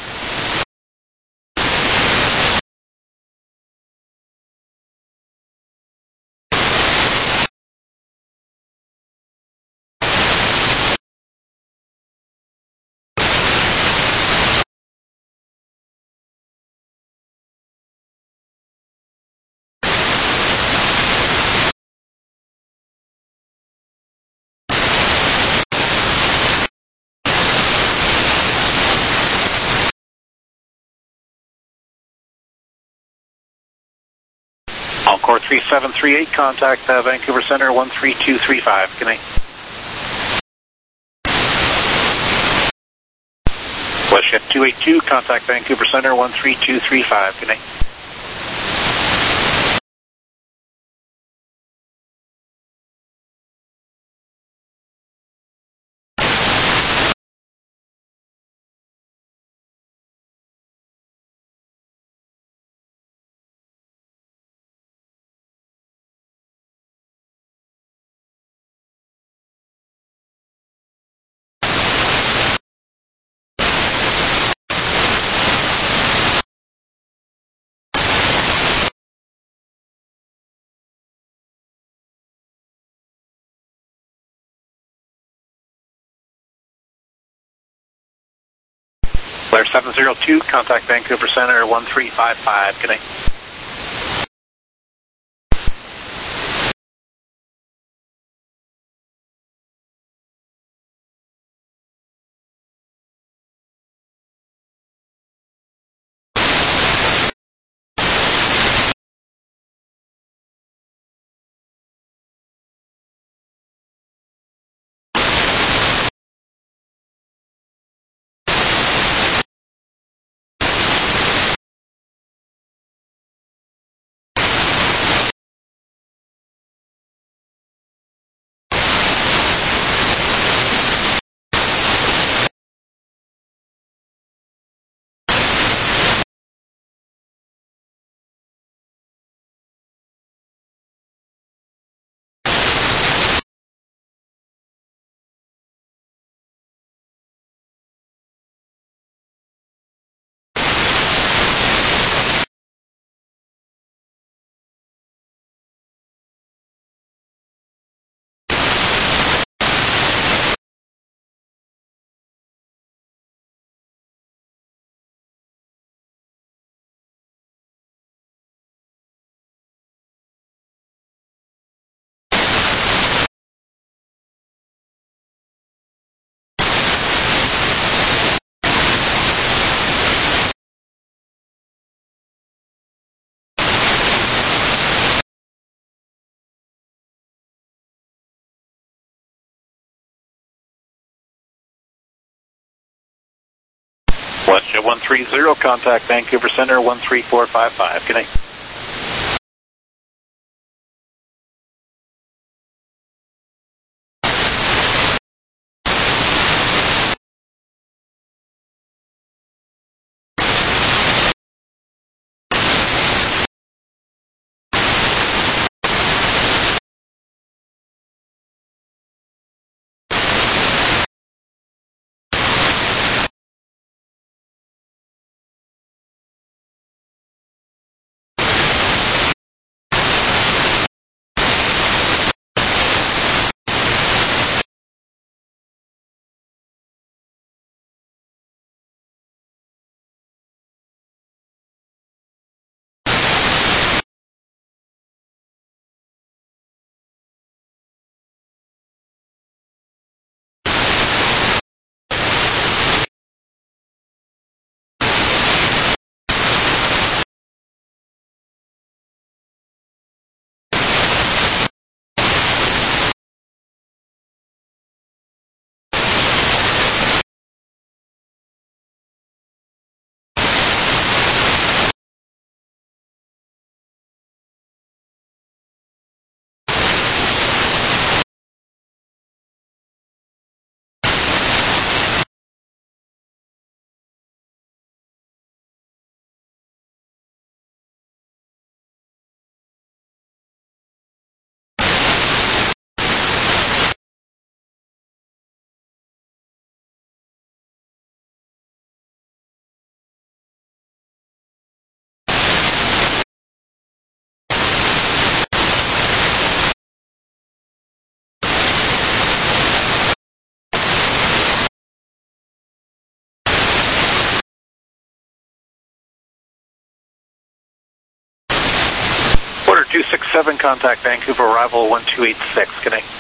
Encore 3738, contact Vancouver Center 13235. Good night. Westjet 282, contact Vancouver Center 13235. Good night. Blair 702, contact Vancouver Center 1355. Good night. Westjet 130, contact Vancouver Center 13455. Good night. 267, contact Vancouver, arrival 1286, good night.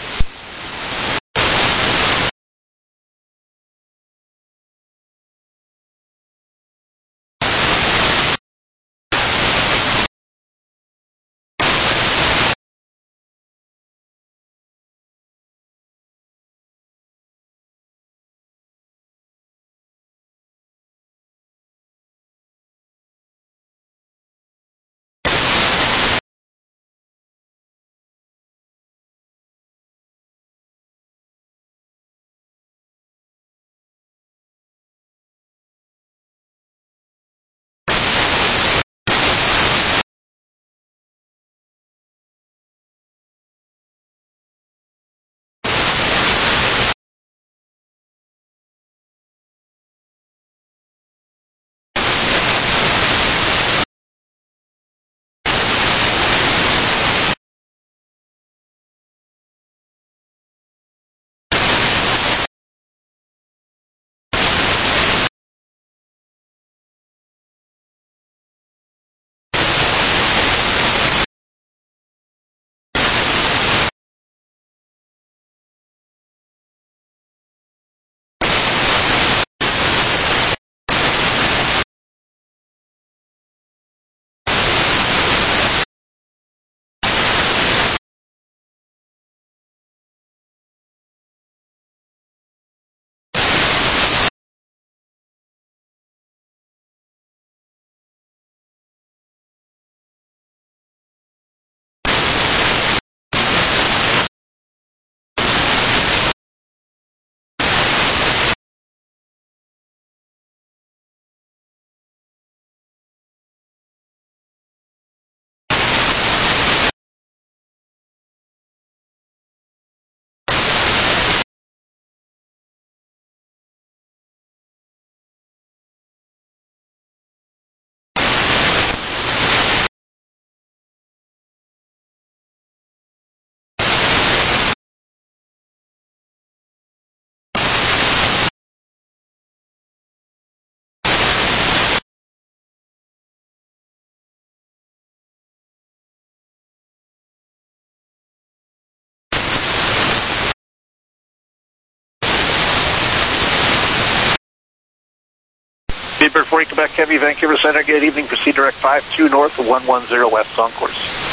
Speedbird 40, Quebec Heavy, Vancouver Center, good evening. Proceed direct 52 north, 110 west on course.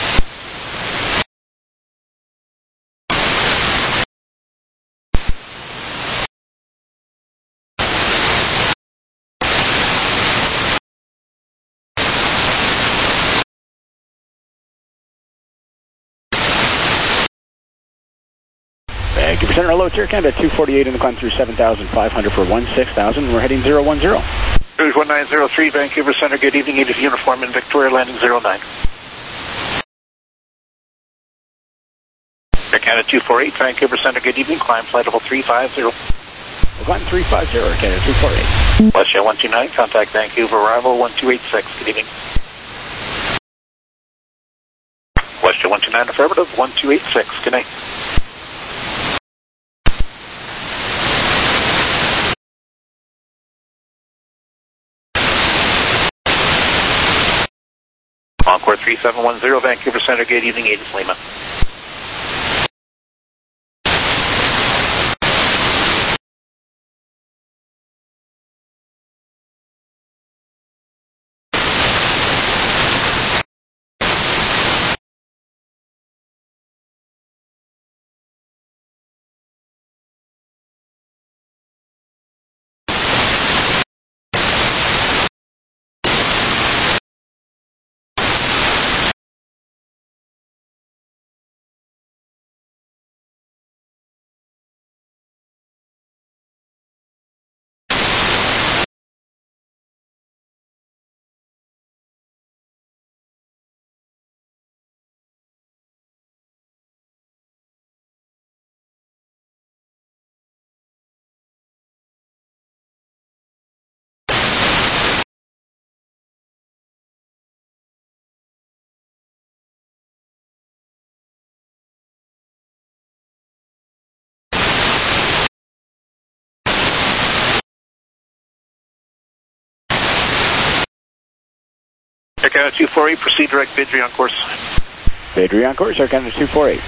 Vancouver Center, hello, Tier Canada 248 in the climb through 7,500 for 16,000. We're heading 010. Cruise 1903, Vancouver Center, good evening. 80 uniform in Victoria, landing 09. Air Canada 248, Vancouver Center, good evening. Climb flight level 350. Climb 350, Air Canada 248. WestJet 129, contact Vancouver, arrival 1286, good evening. WestJet 129, affirmative, 1286, good night. Encore 3710, Vancouver Center, good evening, 80 Lima. Air Canada 248, proceed direct Vidri on course. Adrian course, Air Canada 248.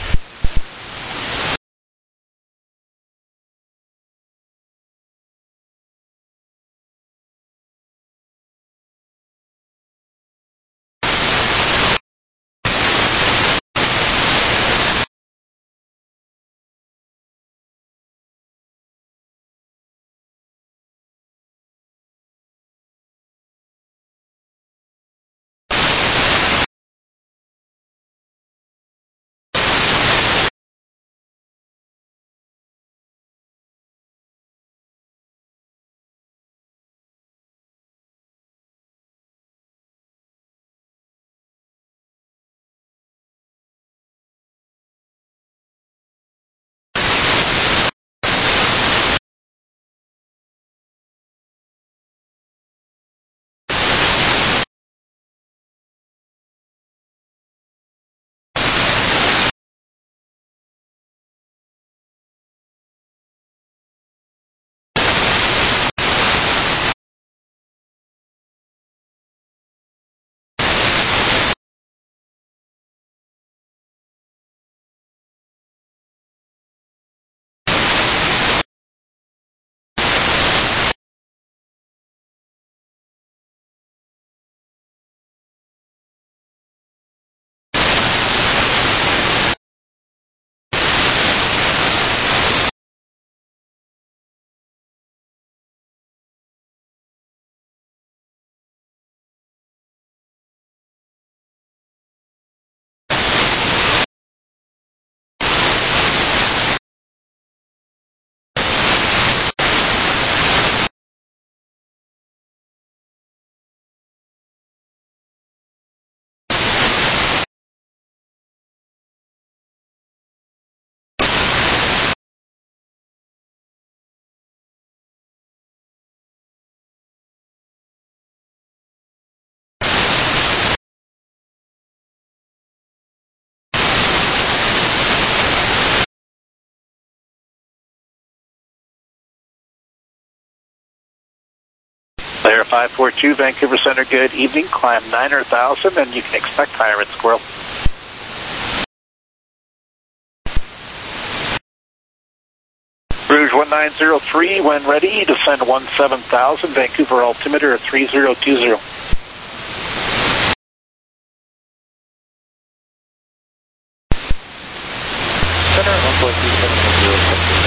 Air 542, Vancouver Center, good evening. Climb 9,000, and you can expect higher at Squirrel. Rouge 1903, when ready, descend 17,000, Vancouver altimeter 3020. Center 1.3710.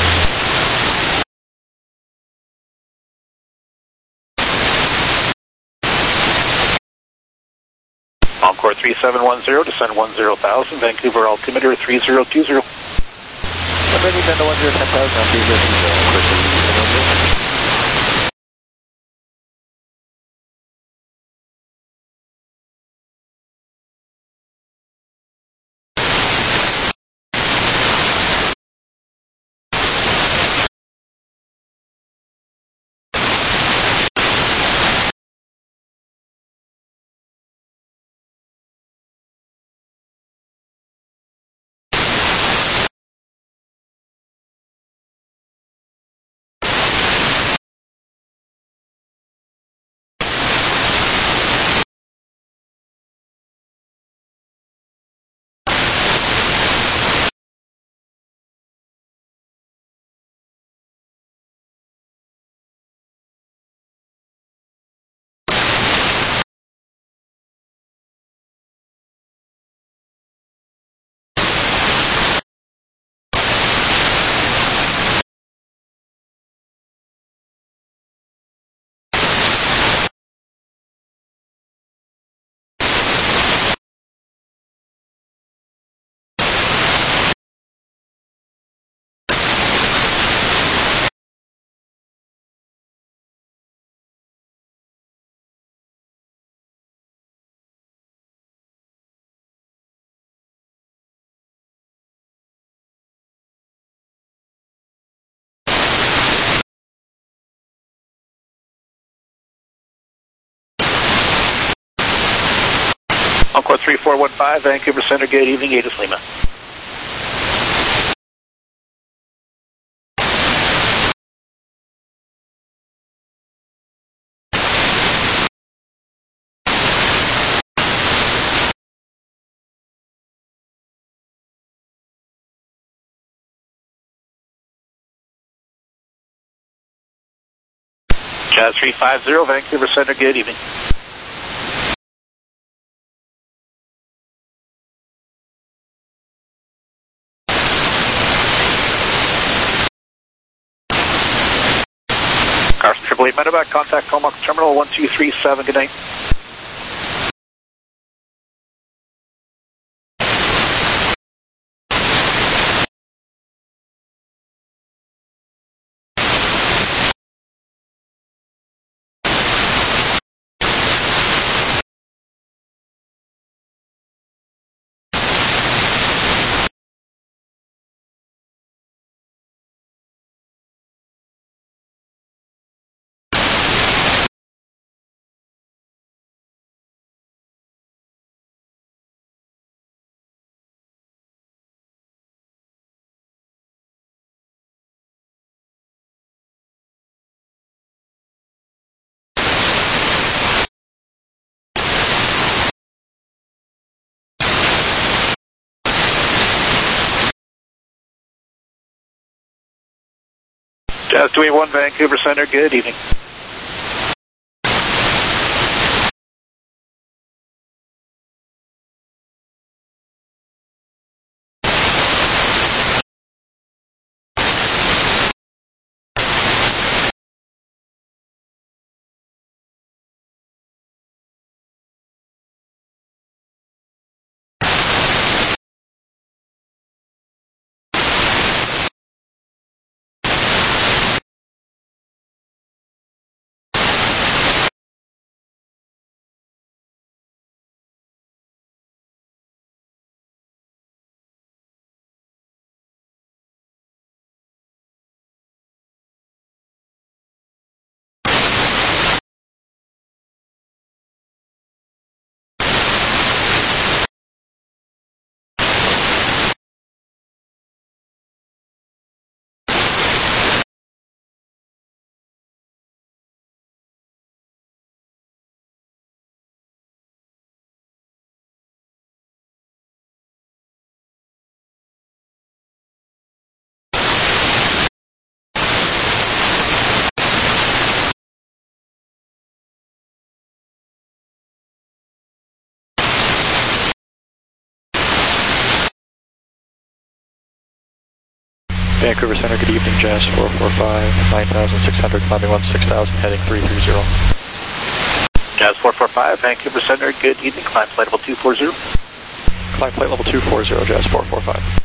Encore 3710, descend 10,000, Vancouver altimeter 3020. I'm ready, descend to 10,000, 3020. Encore 3415, Vancouver Center, good evening, Aegis Lima. Jazz 350, Vancouver Center, good evening. Carson 888 Medevac, contact Comox Terminal 1237, good night. Jazz 281, Vancouver Center, good evening. Vancouver Center, good evening, Jazz 445, 9600, climbing 16,000, heading 330. Jazz 445, Vancouver Center, good evening, climb flight level 240. Climb flight level 240, Jazz 445.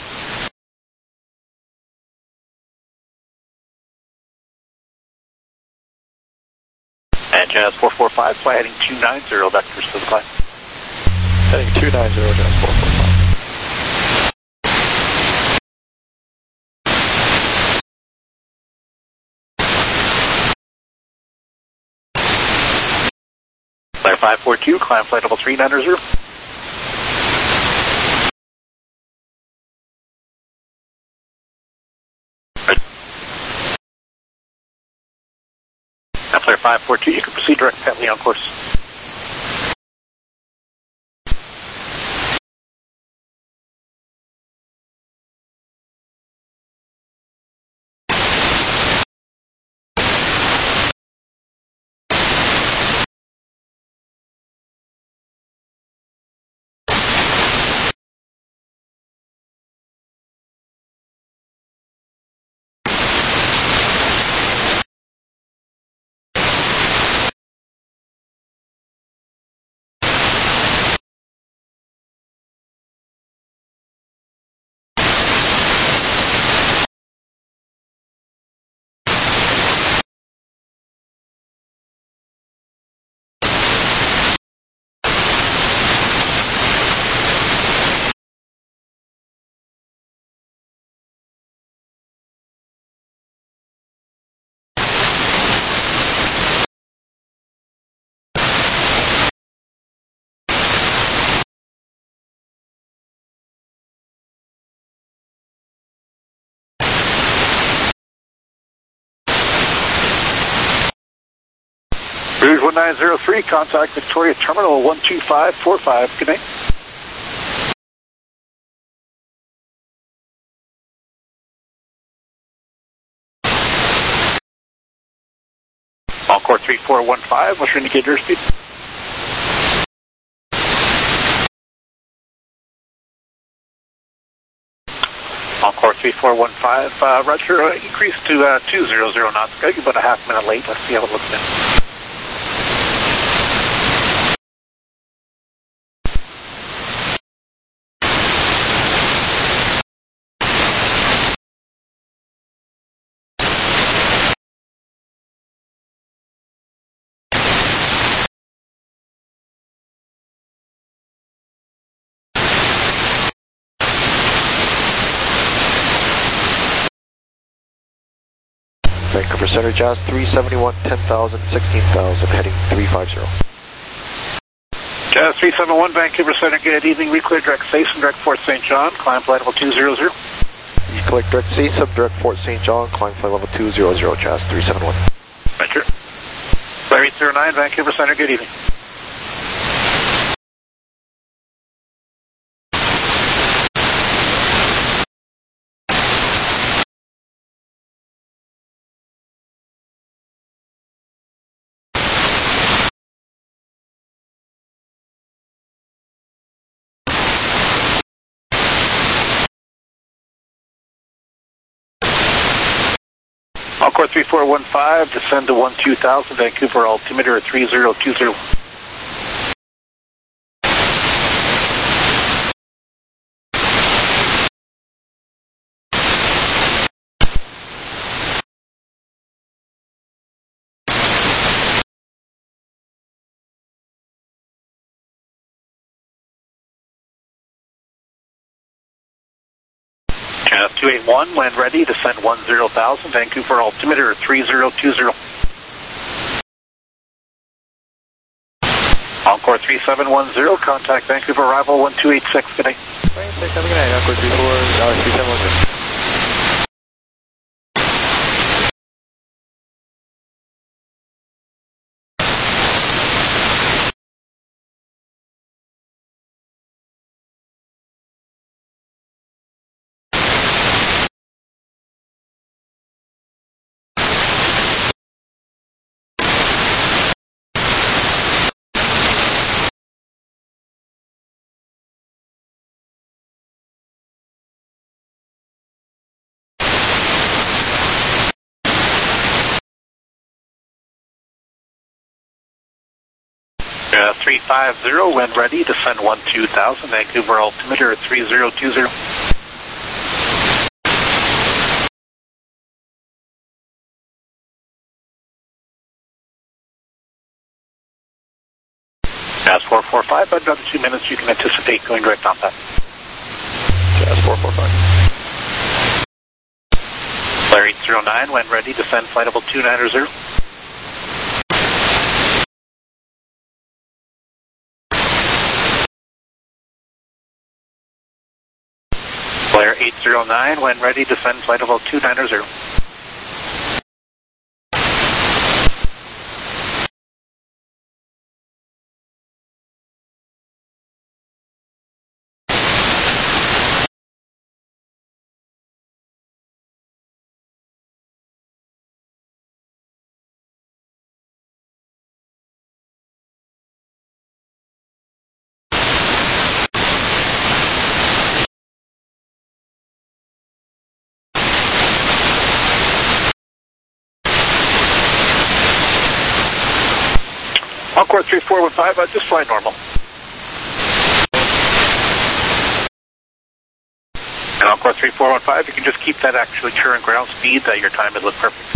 And Jazz 445, fly heading 290, vectors to the climb. Heading 290, Jazz 445. Flyer 542, climb flight level 390. Flyer 542, you can proceed directly on course. Rouge 1903, contact Victoria Terminal 12545, good night. 3415, what's your indicator speed? Encore 3415, Roger, increase to 200 knots. Got you about a half minute late. Let's see how it looks now. Vancouver Center, Jazz 371, 10,000, 16,000, heading 350. Jazz 371, Vancouver Center, good evening. Reclear direct Station, direct Fort St. John, climb flight level 200. You collect direct CSUB, direct Fort St. John, climb flight level 200, Jazz 371. Roger. Larry 809, Vancouver Center, good evening. Encore 3415, descend to 12,000, Vancouver altimeter 3020. Jazz 281, when ready, descend 10,000, Vancouver altimeter 3020. Encore 3710, contact Vancouver arrival 1286, good night. 26, have a good night, Encore 3710. Jazz 350, when ready, descend 12,000, Vancouver altimeter 3020. Jazz 445, about another 2 minutes you can anticipate going direct on that. Jazz 445. Larry 809, when ready, descend flight level 290. Blair 809, when ready, descend flight level 290. Encore 3415, just fly normal. And Encore 3415, you can just keep that actually current ground speed, your time will look perfect.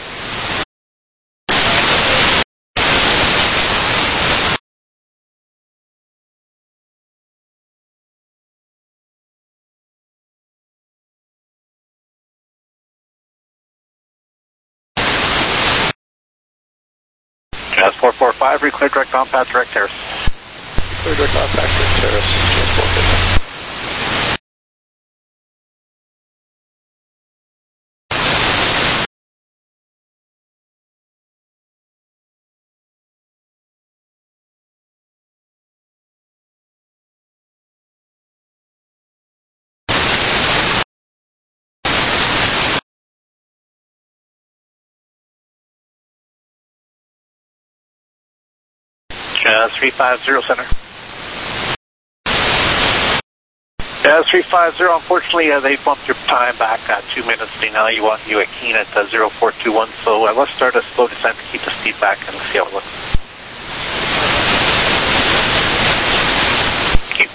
Jazz 445, reclear direct on path, direct terrace. Clear direct on path, direct terrace, Jazz 445. Jazz 350 center. Jazz 350, unfortunately, they bumped your time back 2 minutes. They now you want you at Keene at 0421, so let's start a slow descent to keep the speed back and see how it looks. Keep.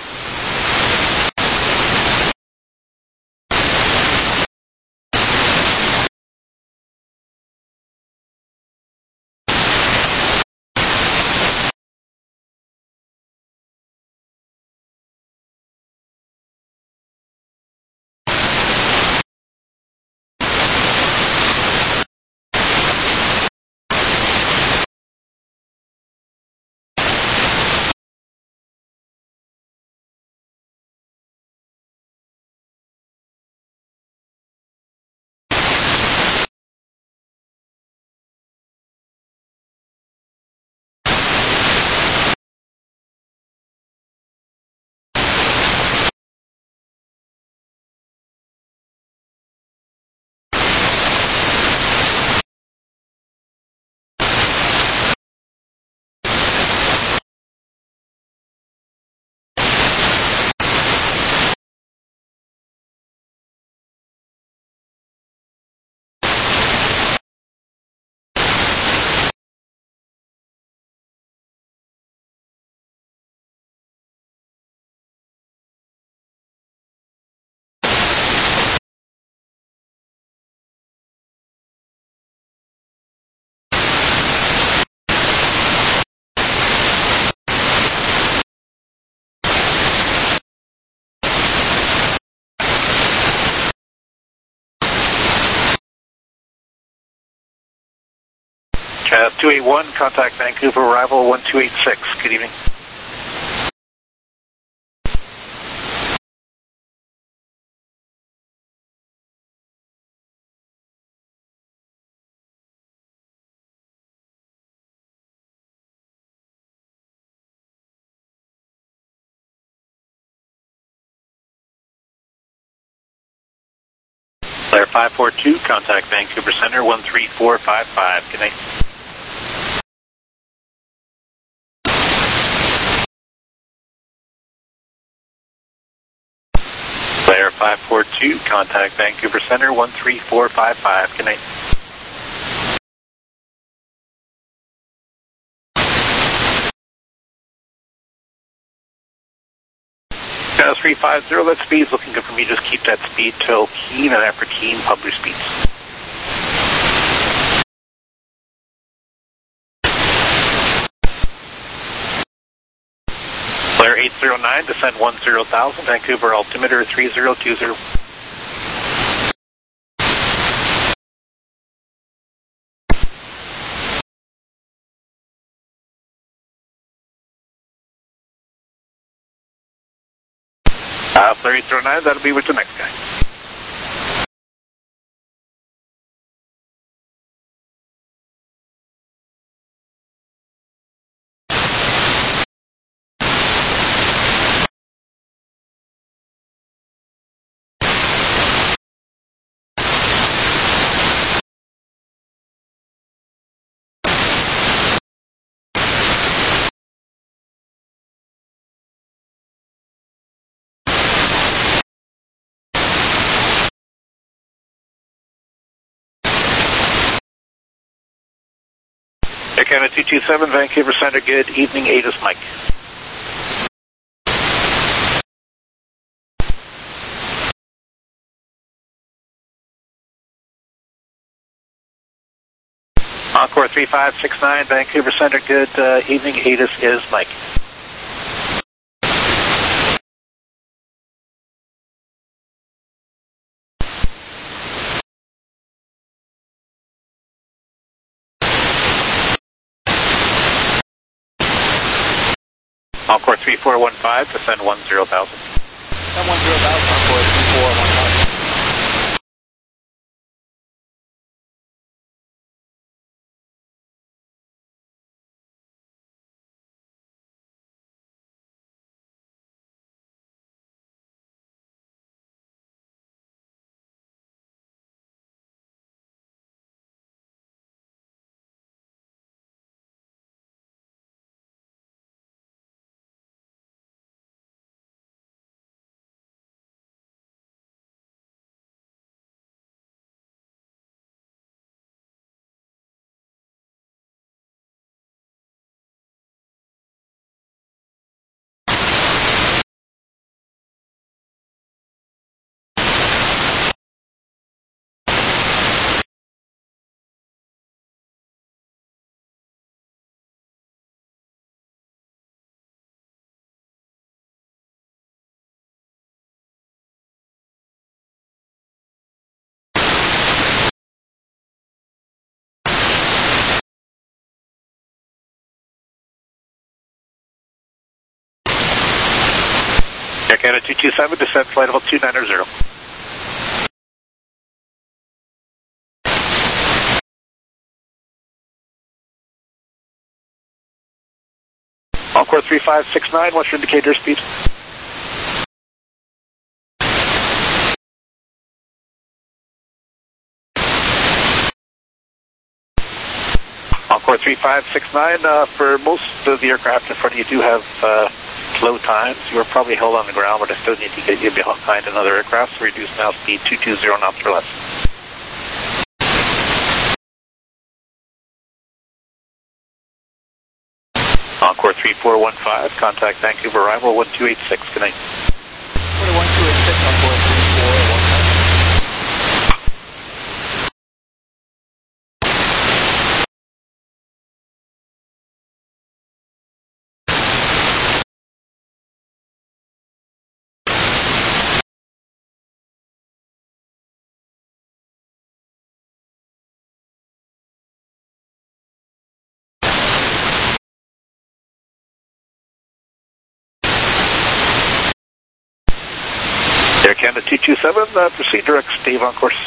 Jazz 281, contact Vancouver, arrival 1286. Good evening. Flare 542, contact Vancouver Center 13455. Good night. Flare 542, contact Vancouver Center 13455. Good night. Jazz 350, that speed's looking good for me. Just keep that speed till Keene, and after Keene, pump your speeds. Flare 809, descend 10,000, Vancouver altimeter 3020. Flare 809, that'll be with the next guy. Air Canada 227, Vancouver Center, good evening, ATIS Mike. Encore 3569, Vancouver Center, good evening, ATIS is Mike. Encore 3415, descend 10,000. Descend 10,000, Encore 3415. Air Canada 227, descend flight level 290. Encore 3569, what's your indicator speed? Encore 3569, for most of the aircraft in front of you do have low times. You are probably held on the ground, but I still need to get you behind another aircraft, so reduce now speed 220 knots or less. Encore 3415, contact Vancouver arrival 1286, good night. 1286, Encore 3415. Air Canada 227, proceed direct, Steve on course.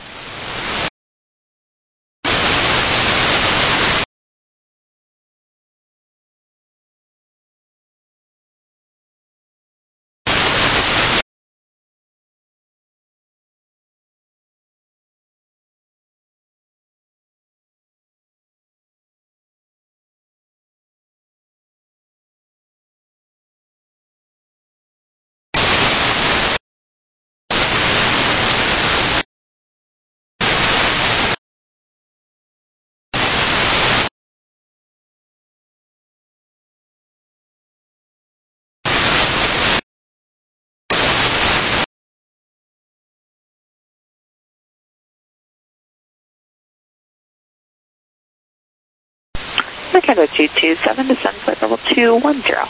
Air Canada 227, descend flight level 210.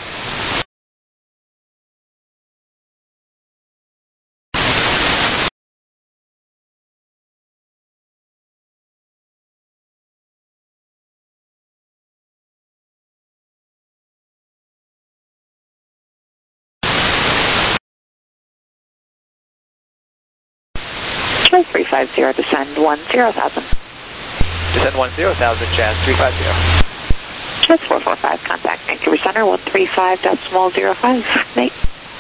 Chaz 350, descend 10,000. Descend 10,000, Chaz 350. Chaz 445, contact Vancouver Center 135.05. Nate.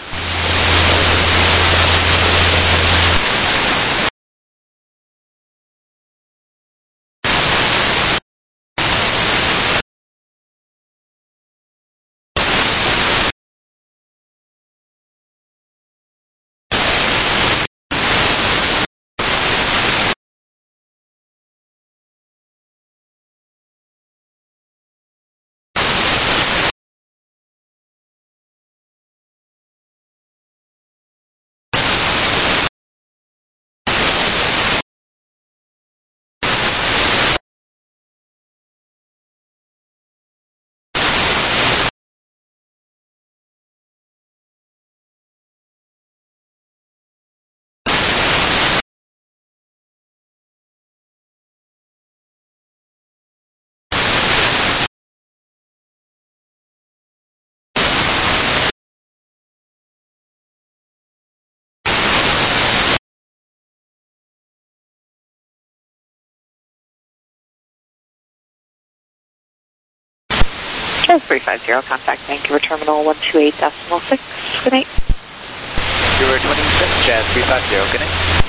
Chaz 350, contact Vancouver Terminal 128.6. Good night. Vancouver 26, Chaz 350, good night.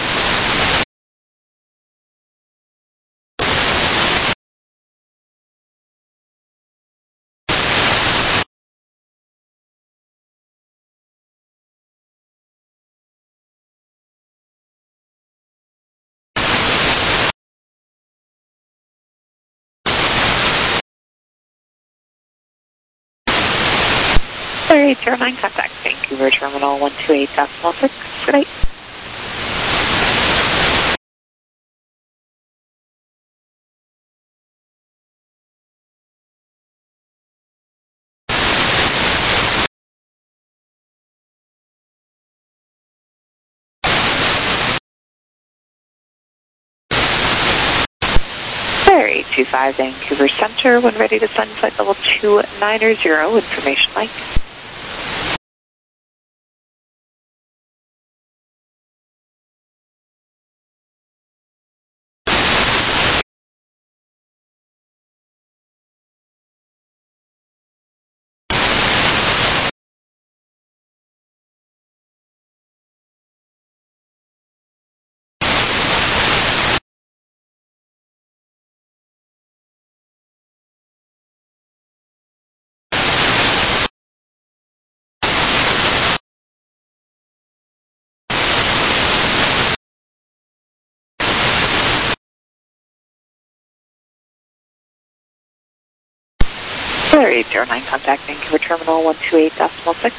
Air 809, contact Vancouver Terminal 128.6. Good night. Air 825, Vancouver Center, when ready to send flight level 290, information like. 809 contact Vancouver Terminal 128.6.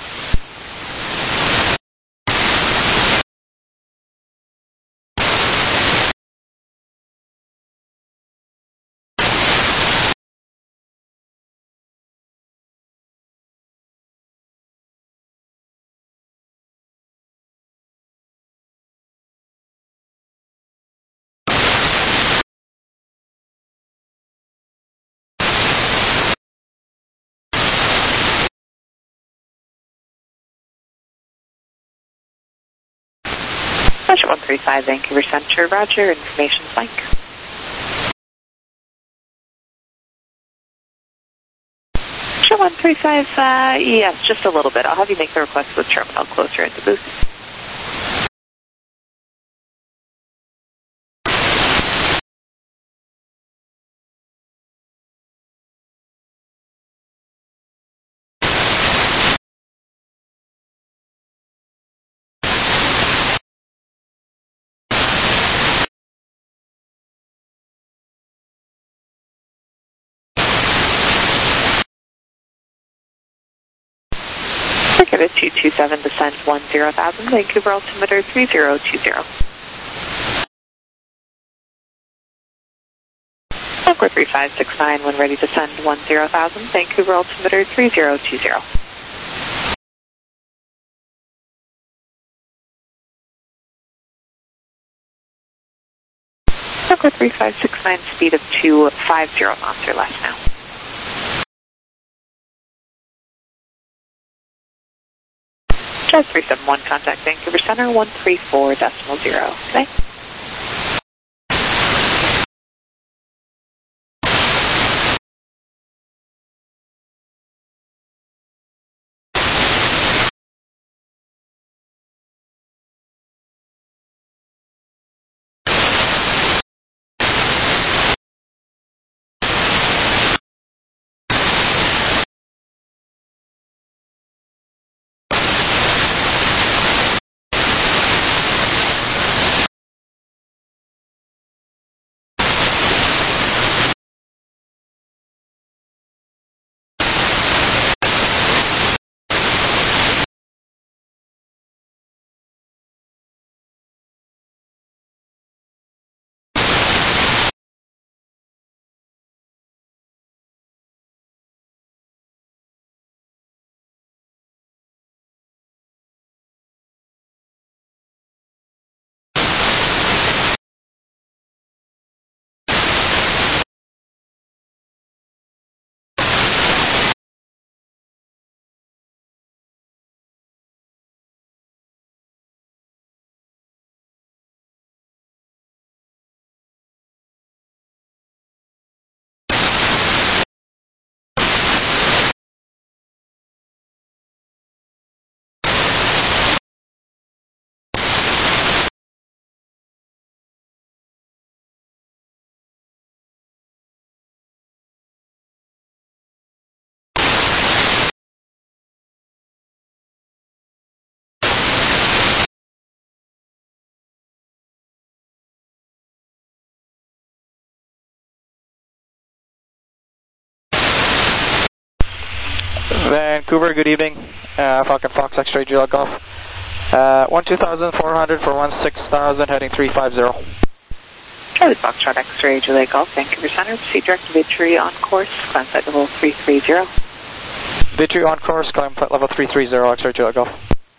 Pleasure 135 Vancouver Center, roger, information blank. Pleasure 135, yes, just a little bit. I'll have you make the request with terminal closer at the booth. Circuit 227, descent 10,000, Vancouver altimeter 3020. Anchor 3569, when ready to send 10,000, Vancouver altimeter 3020. Anchor 3569, speed of 250 knots or less now. Just 371, contact Vancouver Center 134.0 today. Vancouver, good evening. Falcon Fox, X-ray, Juliet Golf. 12,400 for 16,000, heading 350. Charlie Foxtrot, X-ray, Juliet Golf, Vancouver Center. Proceed direct to Vitry on course, climb flight level 330. Vitry on course, climb flight level 330, X-ray, Juliet Golf.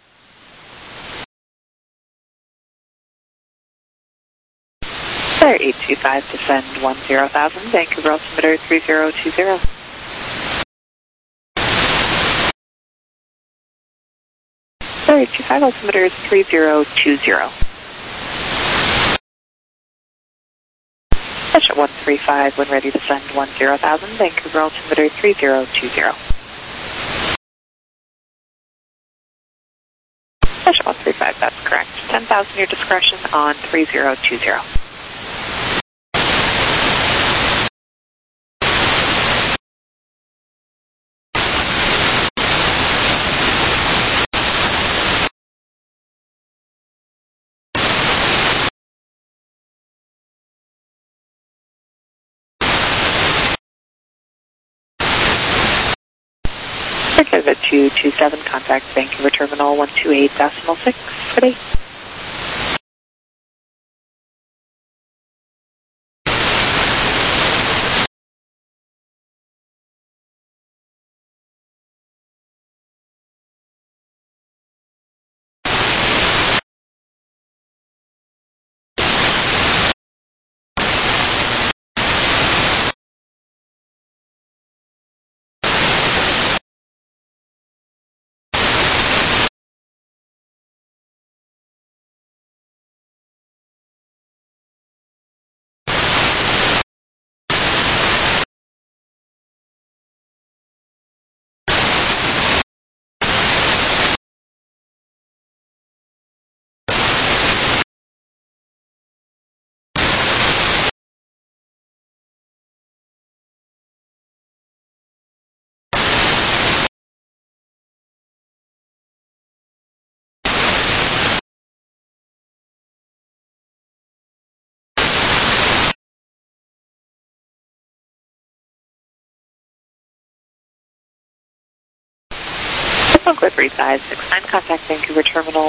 Flyer 825, descend 10,000, Vancouver altimeter 3020. Flyer 825, altimeter 3020. Pressure 135, when ready to send 10,000, Vancouver altimeter 3020. Pressure 135, that's correct. 10,000 your discretion on 3020. Canada 227, contact Vancouver Terminal 128.6, good day. Clear 3569, contact Vancouver Terminal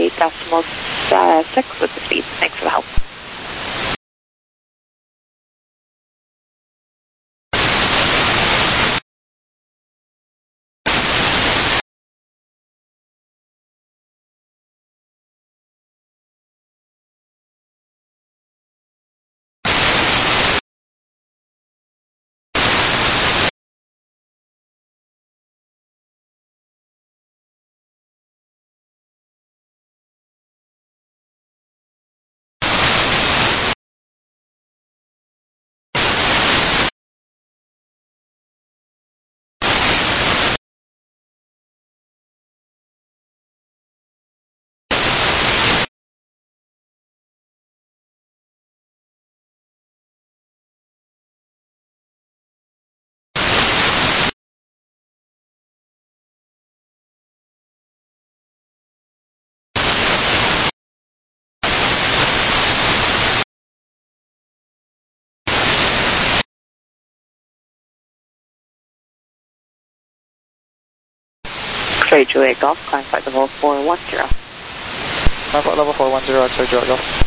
128.6 with the speed. Thanks for the help. X-ray Juliet Golf, climb flight level 410. Climb flight level 410, X-ray Juliet Golf.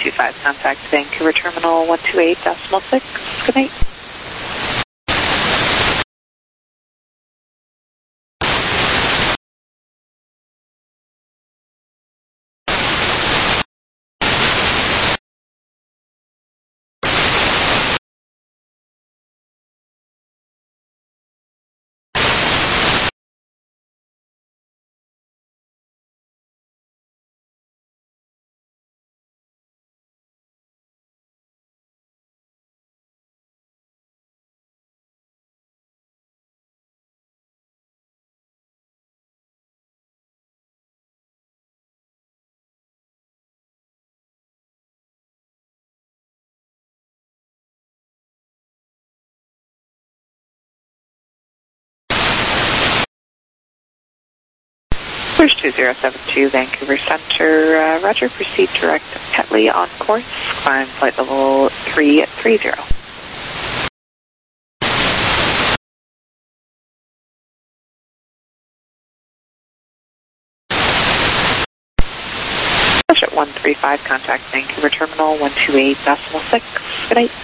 725, contact Vancouver Terminal 128.6. Good night. First 2072, Vancouver Center, roger, proceed direct Petley on course, climb flight level 330. Push at 135, contact Vancouver Terminal 128.6. Good night.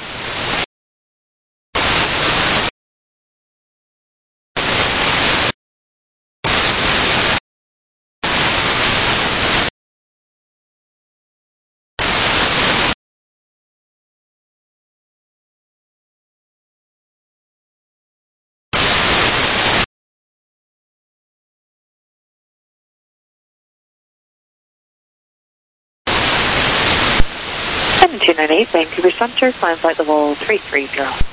Seven 298, Vancouver Center, climb flight level 330.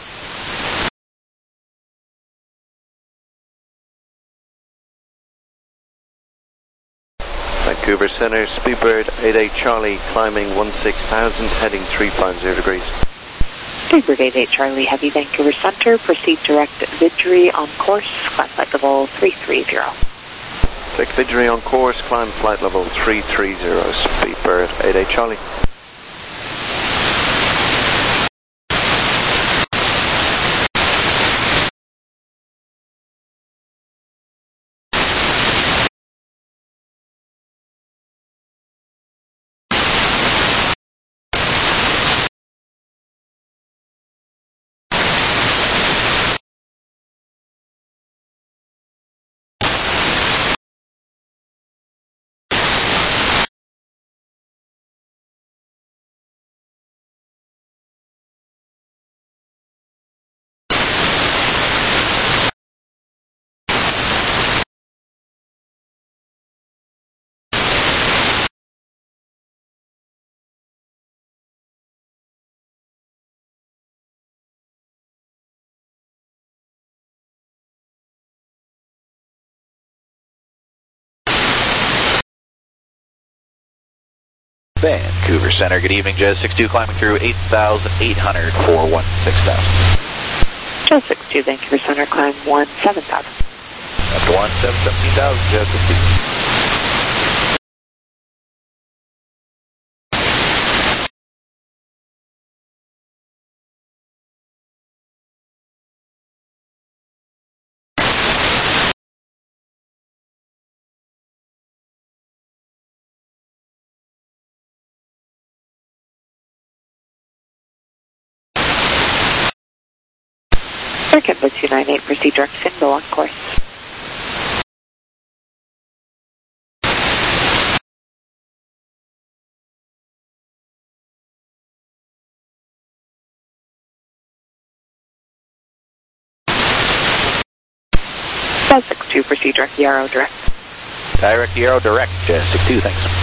Vancouver Center, Speedbird 88 Charlie, climbing 16,000, heading 350 degrees. Speedbird 88 Charlie, heavy Vancouver Center, proceed direct Vidgery on course, climb flight level 330. Take Vidgery on course, climb flight level 330, Speedbird 88 Charlie. Vancouver Center, good evening, Jazz 62, climbing through 8,800 for 16,000. Jazz 62, Vancouver Center, climb 17,000. After 17,000, Jazz 62. Kepler 298, proceed direct Finville on course. Jazz 62, proceed direct Yarrow direct. Direct Yarrow direct, Jazz 62, thanks.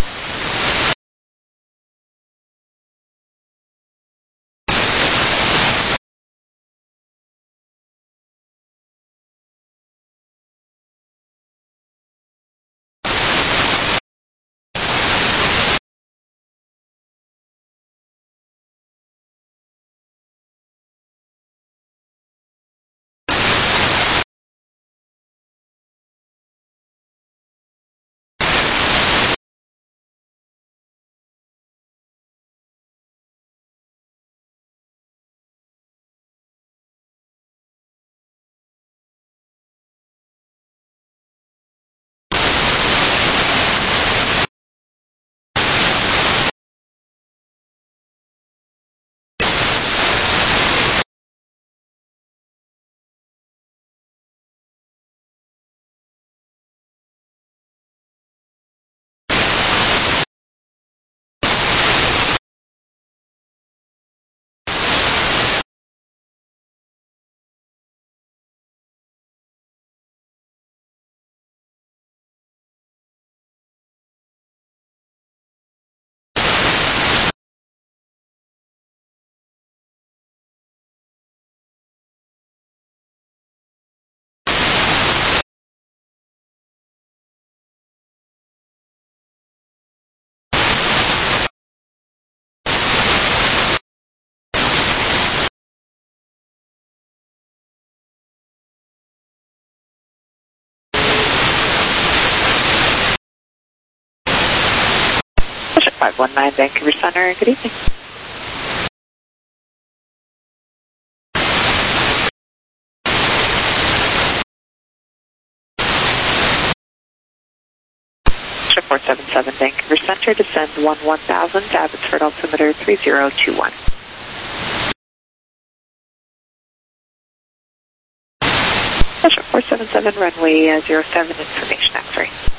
519 Vancouver Center, good evening. Ship 477 Vancouver Center, descend 1000 to Abbotsford altimeter 3021. Ship 477 runway 07 information X-ray.